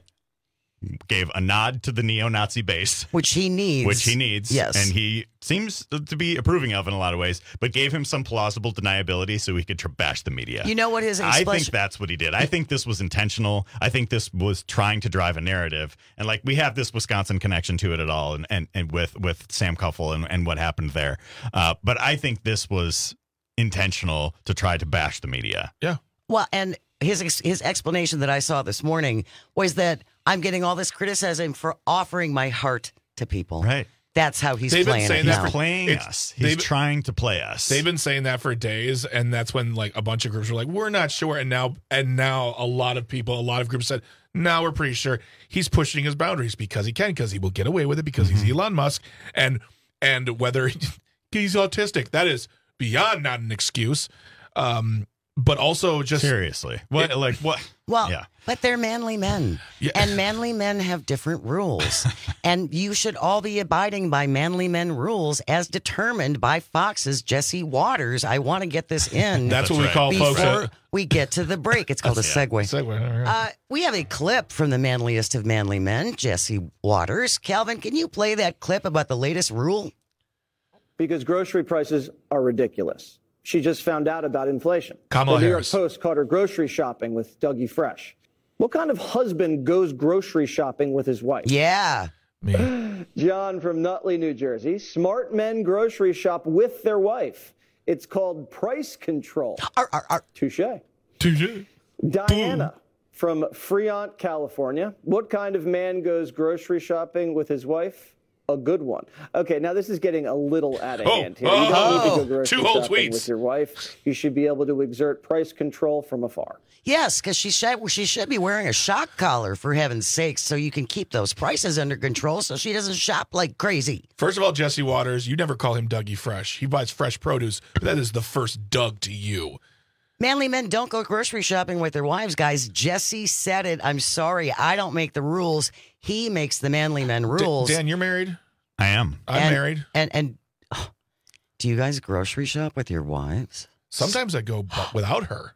gave a nod to the neo-Nazi base, Which he needs. which he needs, Yes. and he seems to be approving of in a lot of ways, but gave him some plausible deniability so he could tr- bash the media. You know what his I explanation- think that's what he did. I think this was intentional. I think this was trying to drive a narrative, and like we have this Wisconsin connection to it at all, and and, and with with Sam Kuffel and, and what happened there. Uh, but I think this was intentional to try to bash the media. Yeah. Well, and his ex- his explanation that I saw this morning was that I'm getting all this criticism for offering my heart to people. Right. That's how he's They've been playing saying it that now. for- Playing It's- us. He's they've- trying to play us. They've been saying that for days, and that's when like a bunch of groups were like, "We're not sure," and now and now a lot of people, a lot of groups said, "Now we're pretty sure." He's pushing his boundaries because he can, because he will get away with it, because Mm-hmm. he's Elon Musk, and and whether he's autistic, that is beyond not an excuse. Um, but also just Seriously. What It- like what? Well, Yeah. but they're manly men. Yeah. And manly men have different rules. And you should all be abiding by manly men rules as determined by Fox's Jesse Waters. I want to get this in That's what we right. call folks. before that- we get to the break. It's called a Yeah. segue. Segue. all right. Uh, we have a clip from the manliest of manly men, Jesse Waters. Calvin, can you play that clip about the latest rule? Because grocery prices are ridiculous. She just found out about inflation. Kamala the New Harris. York Post caught her grocery shopping with Dougie Fresh. What kind of husband goes grocery shopping with his wife? Yeah. Me. John from Nutley, New Jersey. Smart men grocery shop with their wife. It's called price control. Ar, ar, ar. Touche. Touche. Diana from Fremont, California. What kind of man goes grocery shopping with his wife? A good one. Okay, now this is getting a little out of Oh, hand here. You don't need to oh, go grocery two whole shopping tweets. with your wife. You should be able to exert price control from afar. Yes, because she should, she should be wearing a shock collar, for heaven's sakes, so you can keep those prices under control so she doesn't shop like crazy. First of all, Jesse Waters, you never call him Dougie Fresh. He buys fresh produce, but that is the first Doug to you. Manly men don't go grocery shopping with their wives, guys. Jesse said it. I'm sorry. I don't make the rules. He makes the manly men D- rules. Dan, you're married. I am. I'm And- married. And and oh, do you guys grocery shop with your wives? Sometimes I go bu- without her.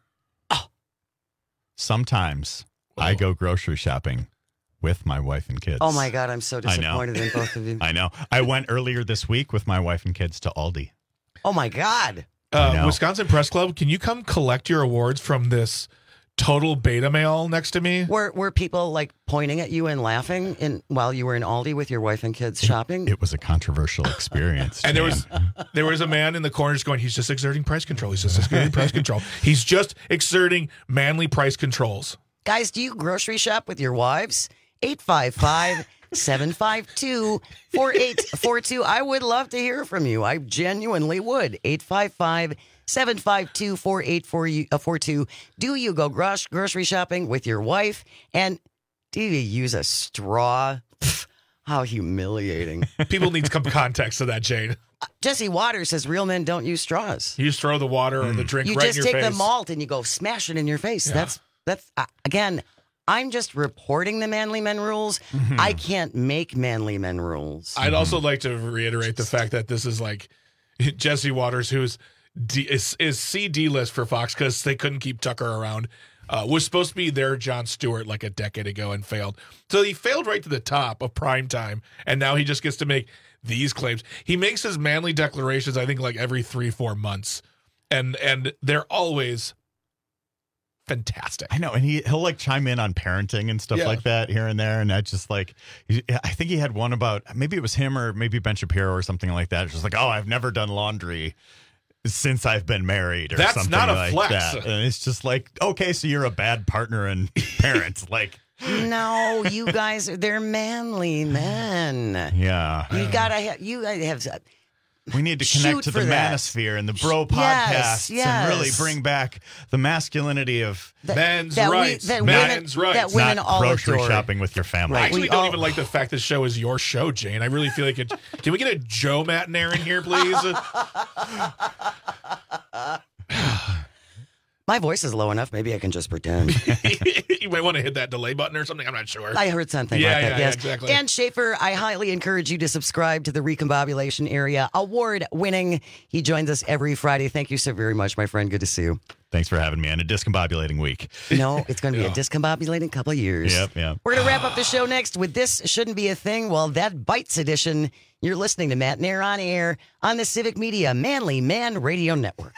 Sometimes I go grocery shopping with my wife and kids. Oh my God, I'm so I know. disappointed in both of you. I know. I went earlier this week with my wife and kids to Aldi. Oh my God. I Uh, know. Wisconsin Press Club, can you come collect your awards from this total beta male next to me? Were were people like pointing at you and laughing in while you were in Aldi with your wife and kids shopping? It was a controversial experience. And there was Jan. there was a man in the corner just going, he's just exerting price control. He's just exerting price control. He's just exerting manly price controls. Guys, do you grocery shop with your wives? eight five five, seven five two, four eight four two. I would love to hear from you. I genuinely would. eight five five, seven five two, four eight four two. Do you go gro- grocery shopping with your wife? And do you use a straw? Pff, How humiliating. People need some context to that, Jane. Uh, Jesse Waters says real men don't use straws. You just throw the water or the drink You right just in your take face. the malt and you go smash it in your face. Yeah. That's, that's uh, again, I'm just reporting the manly men rules. Mhm. I can't make manly men rules. I'd also like to reiterate the fact that this is like Jesse Waters, who's D, is, is C D list for Fox because they couldn't keep Tucker around. Uh, was supposed to be their Jon Stewart like a decade ago and failed. So he failed right to the top of prime time, and now he just gets to make these claims. He makes his manly declarations, I think, like every three, four months, and and they're always fantastic. I know, and he he'll like chime in on parenting and stuff Yeah. like that here and there, and I just like, I think he had one about maybe it was him or maybe Ben Shapiro or something like that. It's just like, oh, I've never done laundry since I've been married or That's something not a like flex. that. And it's just like, okay, so you're a bad partner and parent. Like, No, you guys, they're manly men. yeah. You gotta have, you gotta have, We need to Shoot connect to for the that. manosphere and the bro Yes, podcasts and really yes. bring back the masculinity of That- men's that we- rights. that men's women- rights. that women not all grocery adore. shopping with your family. I actually We don't all- even like the fact this show is your show, Jane. I really feel like it. Can we get a Joe Mattinair in here, please? My voice is low enough. Maybe I can just pretend. You might want to hit that delay button or something. I'm not sure. I heard something Yeah, like that. yeah, yes. yeah, exactly. Dan Schaefer, I highly encourage you to subscribe to the Recombobulation Area Award winning. He joins us every Friday. Thank you so very much, my friend. Good to see you. Thanks for having me on a discombobulating week. No, it's going to be Yeah. a discombobulating couple of years. Yep, yep. We're going to wrap up the show next with This Shouldn't Be a Thing. Well, that Bites edition. You're listening to Matt Nair on air on the Civic Media Manly Man Radio Network.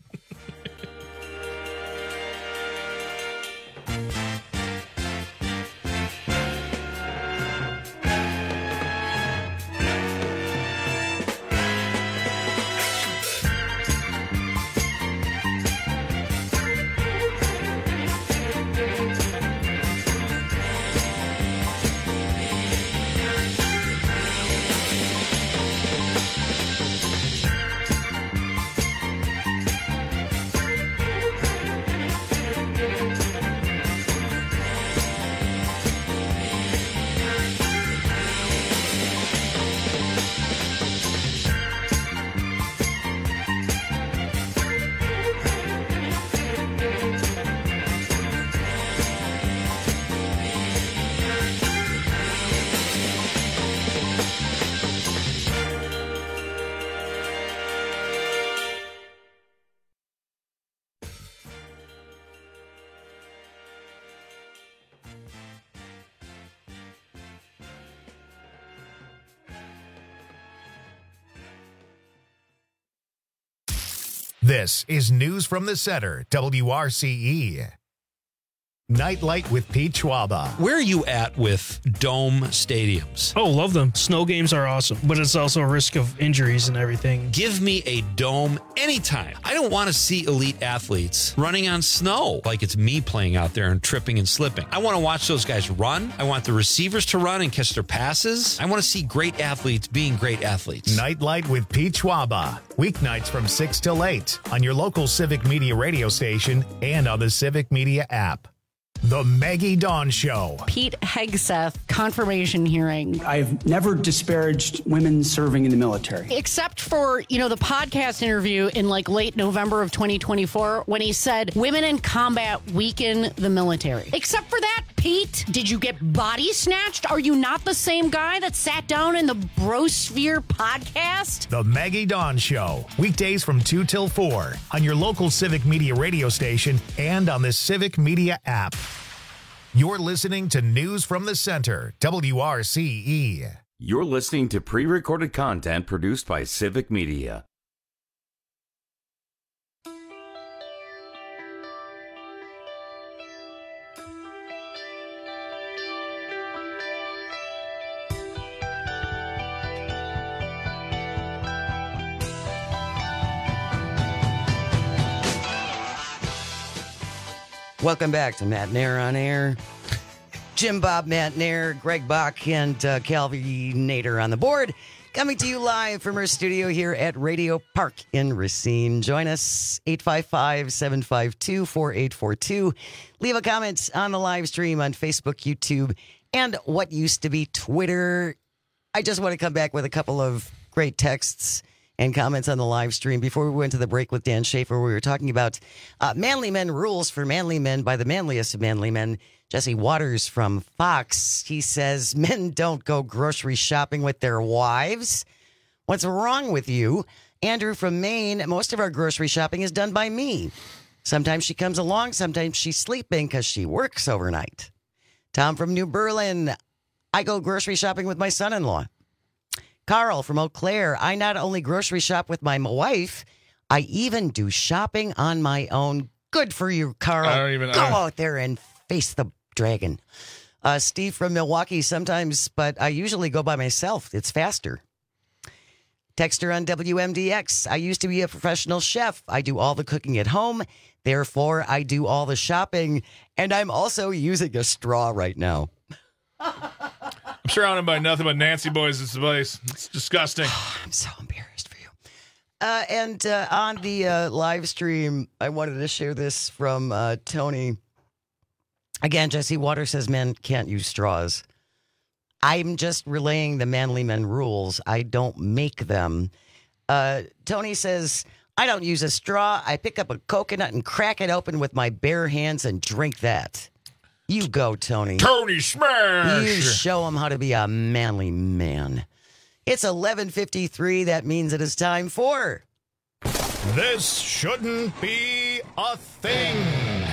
This is News from the Center, W R C E. Nightlight with Pete Schwaba. Where are you at with dome stadiums? Oh, love them. Snow games are awesome, but it's also a risk of injuries and everything. Give me a dome anytime. I don't want to see elite athletes running on snow like it's me playing out there and tripping and slipping. I want to watch those guys run. I want the receivers to run and catch their passes. I want to see great athletes being great athletes. Nightlight with Pete Schwaba. Weeknights from six till eight on your local Civic Media radio station and on the Civic Media app. The Maggie Dawn Show. Pete Hegseth confirmation hearing. I've never disparaged women serving in the military. Except for, you know, the podcast interview in like late November of twenty twenty-four when he said women in combat weaken the military. Except for that, Pete, did you get body snatched? Are you not the same guy that sat down in the Brosphere podcast? The Maggie Dawn Show. Weekdays from two till four on your local Civic Media radio station and on the Civic Media app. You're listening to News from the Center, W R C E. You're listening to pre-recorded content produced by Civic Media. Welcome back to Matt Nair on air. Jim Bob, Matt Nair, Greg Bach, and uh, Calvy Nader on the board. Coming to you live from our studio here at Radio Park in Racine. Join us, eight five five, seven five two, four eight four two. Leave a comment on the live stream on Facebook, YouTube, and what used to be Twitter. I just want to come back with a couple of great texts and comments on the live stream. Before we went to the break with Dan Schaefer, we were talking about uh, manly men rules for manly men by the manliest of manly men. Jesse Waters from Fox, he says, men don't go grocery shopping with their wives. What's wrong with you? Andrew from Maine, most of our grocery shopping is done by me. Sometimes she comes along, sometimes she's sleeping because she works overnight. Tom from New Berlin, I go grocery shopping with my son-in-law. Carl from Eau Claire, I not only grocery shop with my wife, I even do shopping on my own. Good for you, Carl. I don't even Go I... out there and face the dragon. Uh, Steve from Milwaukee, sometimes, but I usually go by myself. It's faster. Texter on W M D X, I used to be a professional chef. I do all the cooking at home. Therefore, I do all the shopping. And I'm also using a straw right now. I'm surrounded by nothing but Nancy boys in this place. It's disgusting. I'm so embarrassed for you. Uh, and uh, on the uh, live stream, I wanted to share this from uh, Tony. Again, Jesse Waters says men can't use straws. I'm just relaying the manly men rules. I don't make them. Uh, Tony says, I don't use a straw. I pick up a coconut and crack it open with my bare hands and drink that. You go, Tony. Tony Smash! You show him how to be a manly man. It's eleven fifty-three. That means it is time for... This shouldn't be a thing.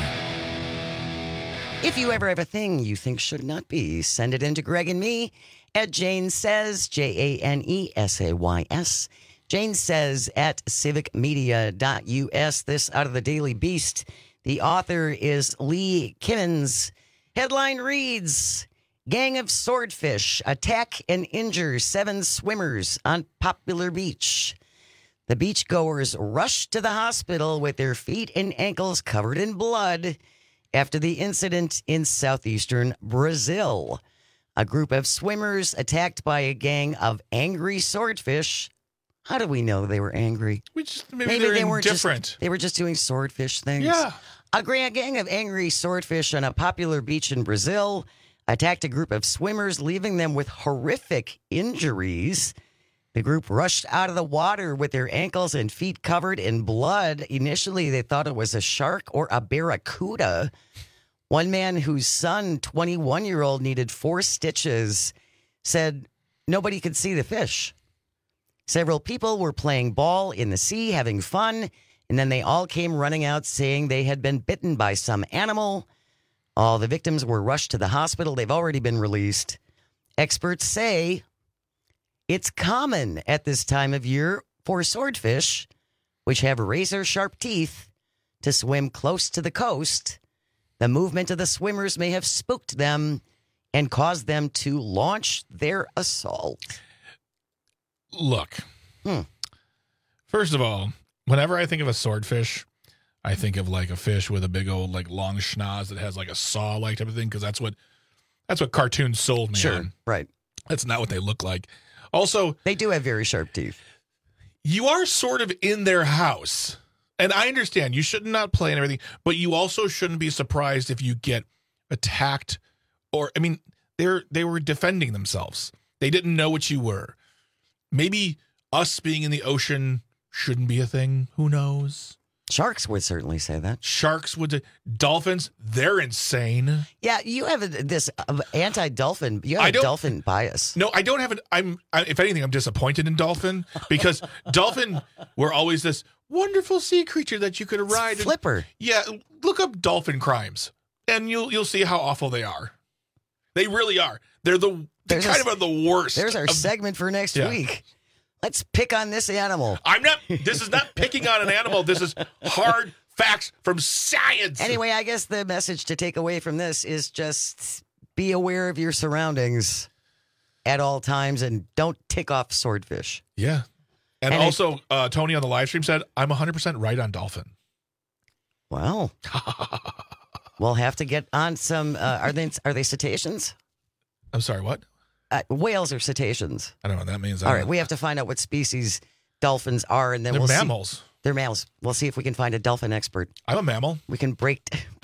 If you ever have a thing you think should not be, send it in to Greg and me at Jane Says, J A N E S A Y S. Jane Says at civic media dot U S. This out of the Daily Beast. The author is Lee Kimmins. Headline reads, Gang of swordfish attack and injure seven swimmers on popular beach. The beachgoers rushed to the hospital with their feet and ankles covered in blood after the incident in southeastern Brazil. A group of swimmers attacked by a gang of angry swordfish. How do we know they were angry? We just, maybe, maybe they're they weren't indifferent. Just, they were just doing swordfish things. Yeah. A grand gang of angry swordfish on a popular beach in Brazil attacked a group of swimmers, leaving them with horrific injuries. The group rushed out of the water with their ankles and feet covered in blood. Initially, they thought it was a shark or a barracuda. One man whose son, twenty-one-year-old, needed four stitches, said nobody could see the fish. Several people were playing ball in the sea, having fun, and then they all came running out saying they had been bitten by some animal. All the victims were rushed to the hospital. They've already been released. Experts say it's common at this time of year for swordfish, which have razor-sharp teeth, to swim close to the coast. The movement of the swimmers may have spooked them and caused them to launch their assault. Look, hmm. First of all, whenever I think of a swordfish, I think of like a fish with a big old like long schnoz that has like a saw-like type of thing, because that's what that's what cartoons sold me Sure, on. right. That's not what they look like. Also, they do have very sharp teeth. You are sort of in their house. And I understand you should not play and everything, but you also shouldn't be surprised if you get attacked or, I mean, they're they were defending themselves. They didn't know what you were. Maybe us being in the ocean shouldn't be a thing. Who knows? Sharks would certainly say that. Sharks would. Dolphins, they're insane. Yeah, you have a, this anti-dolphin. You have I a don't- dolphin bias. No, I don't have an. I'm. I, if anything, I'm disappointed in dolphin because dolphin were always this wonderful sea creature that you could ride. and- Flipper. yeah, look up dolphin crimes, and you'll you'll see how awful they are. They really are. They're the they're There's kind our- of the worst. There's our of- segment for next Yeah. week. Let's pick on this animal. I'm not. This is not picking on an animal. This is hard facts from science. Anyway, I guess the message to take away from this is just be aware of your surroundings at all times and don't tick off swordfish. Yeah. And, And also, uh, Tony on the live stream said, I'm one hundred percent right on dolphin. Well, we'll have to get on some. Uh, are they are they cetaceans? I'm sorry, what? Uh, whales are cetaceans. I don't know what that means. I All don't right, know. we have to find out what species dolphins are, and then They're we'll mammals. See. They're mammals. We'll see if we can find a dolphin expert. I'm a mammal. We can break break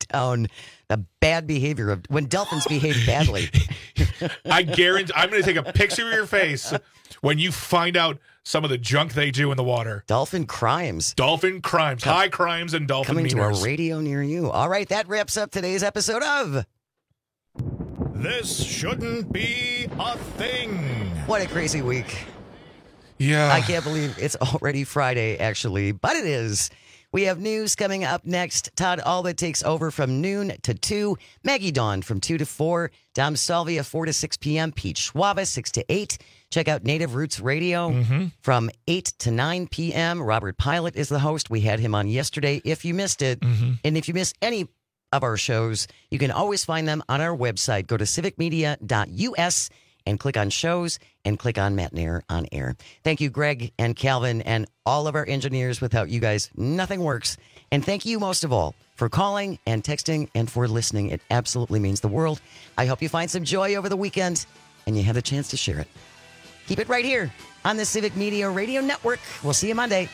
down the bad behavior of when dolphins behave badly. I guarantee I'm going to take a picture of your face when you find out some of the junk they do in the water. Dolphin crimes. Dolphin crimes. Come, high crimes and dolphin Coming meters. to a radio near you. All right, that wraps up today's episode of This Shouldn't Be a Thing. What a crazy week. Yeah. I can't believe it's already Friday, actually, but it is. We have news coming up next. Todd Alba takes over from noon to two. Maggie Dawn from two to four. Dom Salvia, four to six p.m. Pete Schwaba, six to eight. Check out Native Roots Radio mm-hmm. from eight to nine p.m. Robert Pilot is the host. We had him on yesterday. If you missed it, mm-hmm. and if you missed any of our shows, you can always find them on our website. Go to civic media dot u s and click on shows and click on Matt Nair on air. Thank you, Greg and Calvin and all of our engineers. Without you guys, nothing works. And thank you most of all for calling and texting and for listening. It absolutely means the world. I hope you find some joy over the weekend and you have a chance to share it. Keep it right here on the Civic Media Radio Network. We'll see you Monday.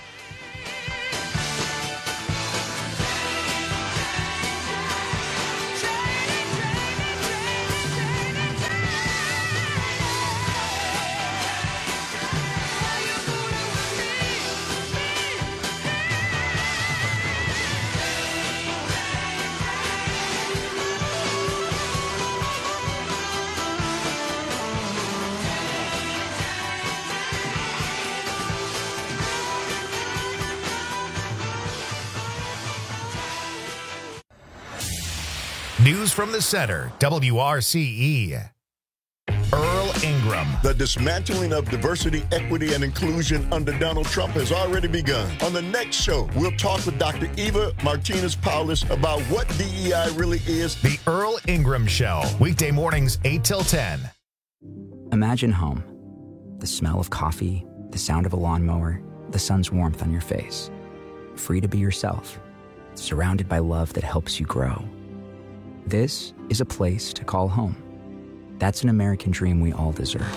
News from the center, W R C E. Earl Ingram. The dismantling of diversity, equity, and inclusion under Donald Trump has already begun. On the next show, we'll talk with Doctor Eva Martinez-Paulus about what D E I really is. The Earl Ingram Show, weekday mornings eight till ten. Imagine home. The smell of coffee, the sound of a lawnmower, the sun's warmth on your face. Free to be yourself, surrounded by love that helps you grow. This is a place to call home. That's an American dream we all deserve.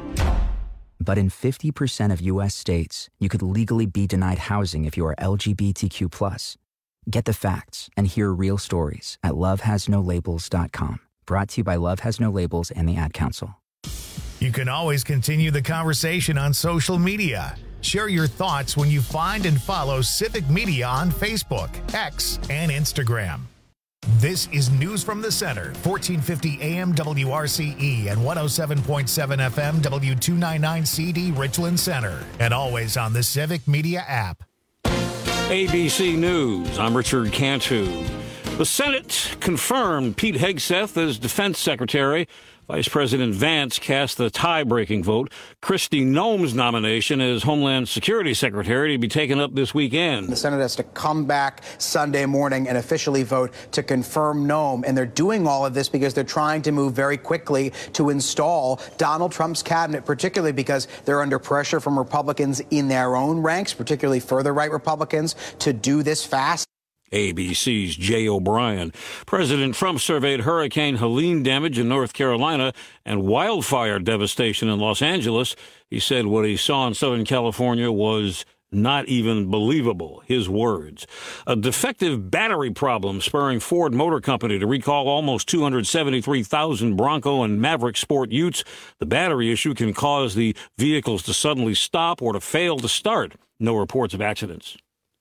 But in fifty percent of U S states, you could legally be denied housing if you are L G B T Q plus. Get the facts and hear real stories at love has no labels dot com. Brought to you by Love Has No Labels and the Ad Council. You can always continue the conversation on social media. Share your thoughts when you find and follow Civic Media on Facebook, X, and Instagram. This is News from the Center, fourteen fifty A M W R C E and one oh seven point seven F M W two ninety-nine C D Richland Center, and always on the Civic Media app. A B C News, I'm Richard Cantu. The Senate confirmed Pete Hegseth as Defense Secretary. Vice President Vance cast the tie-breaking vote. Kristi Noem's nomination as Homeland Security Secretary to be taken up this weekend. The Senate has to come back Sunday morning and officially vote to confirm Noem. And they're doing all of this because they're trying to move very quickly to install Donald Trump's cabinet, particularly because they're under pressure from Republicans in their own ranks, particularly further right Republicans, to do this fast. A B C's Jay O'Brien. President Trump surveyed Hurricane Helene damage in North Carolina and wildfire devastation in Los Angeles. He said what he saw in Southern California was not even believable. His words. A defective battery problem spurring Ford Motor Company to recall almost two hundred seventy-three thousand Bronco and Maverick Sport Utes. The battery issue can cause the vehicles to suddenly stop or to fail to start. No reports of accidents.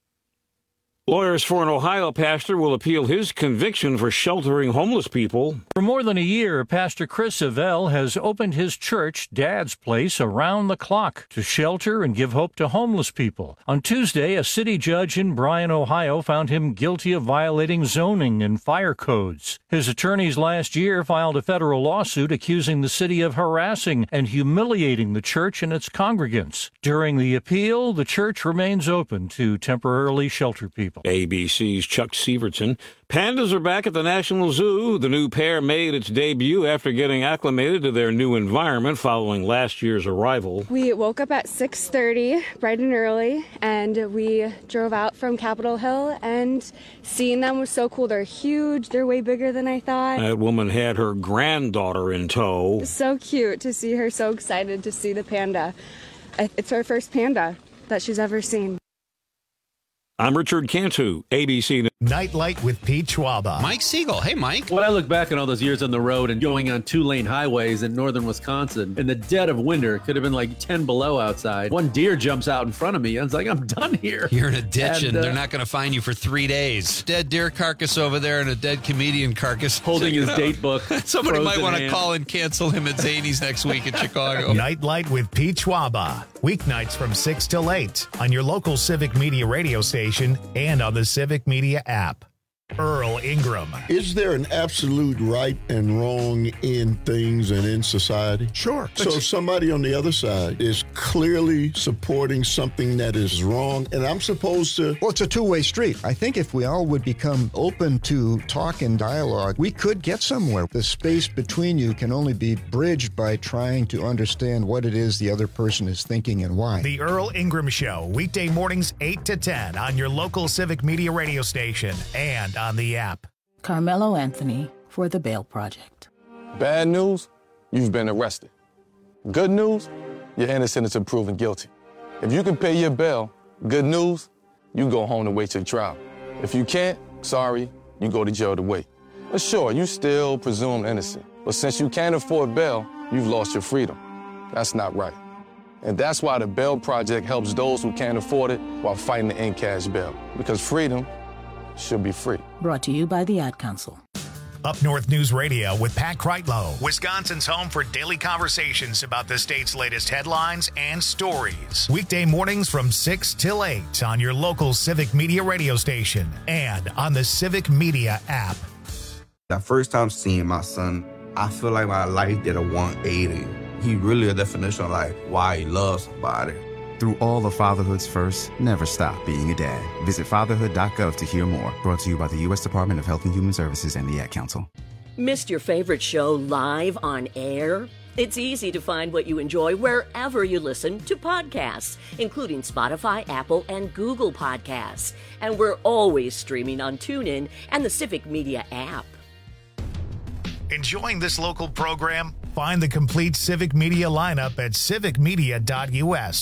Lawyers for an Ohio pastor will appeal his conviction for sheltering homeless people. For more than a year, Pastor Chris Savelle has opened his church, Dad's Place, around the clock to shelter and give hope to homeless people. On Tuesday, a city judge in Bryan, Ohio, found him guilty of violating zoning and fire codes. His attorneys last year filed a federal lawsuit accusing the city of harassing and humiliating the church and its congregants. During the appeal, the church remains open to temporarily shelter people. A B C's Chuck Sievertson. Pandas are back at the National Zoo. The new pair made its debut after getting acclimated to their new environment following last year's arrival. We woke up at six thirty, bright and early, and we drove out from Capitol Hill, and seeing them was so cool. They're huge. They're way bigger than I thought. That woman had her granddaughter in tow. So cute to see her so excited to see the panda. It's her first panda that she's ever seen. I'm Richard Cantu, A B C News. Nightlight with Pete Schwaba. Mike Siegel. Hey, Mike. When I look back on all those years on the road and going on two-lane highways in northern Wisconsin, in the dead of winter, it could have been like ten below outside. One deer jumps out in front of me. I was like, I'm done here. You're in a ditch, and, and uh, they're not going to find you for three days. Dead deer carcass over there and a dead comedian carcass. Holding his date book. Somebody might want to hand. call and cancel him at Zany's next week in Chicago. Nightlight with Pete Schwaba. Weeknights from six till eight on your local Civic Media radio station and on the Civic Media app. Earl Ingram. Is there an absolute right and wrong in things and in society? Sure. So somebody on the other side is clearly supporting something that is wrong, and I'm supposed to... Well, it's a two-way street. I think if we all would become open to talk and dialogue, we could get somewhere. The space between you can only be bridged by trying to understand what it is the other person is thinking and why. The Earl Ingram Show, weekday mornings eight to ten on your local Civic Media radio station and on the app. Carmelo Anthony for the Bail Project. Bad news, you've been arrested. Good news, you're innocent until proven guilty. If you can pay your bail, good news, you go home to wait your trial. If you can't, sorry, you go to jail to wait. But sure, you still presumed innocent. But since you can't afford bail, you've lost your freedom. That's not right. And that's why the Bail Project helps those who can't afford it while fighting to end cash bail. Because freedom should be free. Brought to you by the Ad Council. Up North News Radio with Pat Kreitlow, Wisconsin's home for daily conversations about the state's latest headlines and stories. Weekday mornings from six till eight on your local Civic Media radio station and on the Civic Media app. The first time seeing my son, I feel like my life did a one eighty. He really a definition of like why he loves somebody. Through all of fatherhood's first, never stop being a dad. Visit fatherhood dot gov to hear more. Brought to you by the U S Department of Health and Human Services and the Ad Council. Missed your favorite show live on air? It's easy to find what you enjoy wherever you listen to podcasts, including Spotify, Apple, and Google Podcasts. And we're always streaming on TuneIn and the Civic Media app. Enjoying this local program? Find the complete Civic Media lineup at civic media dot U S.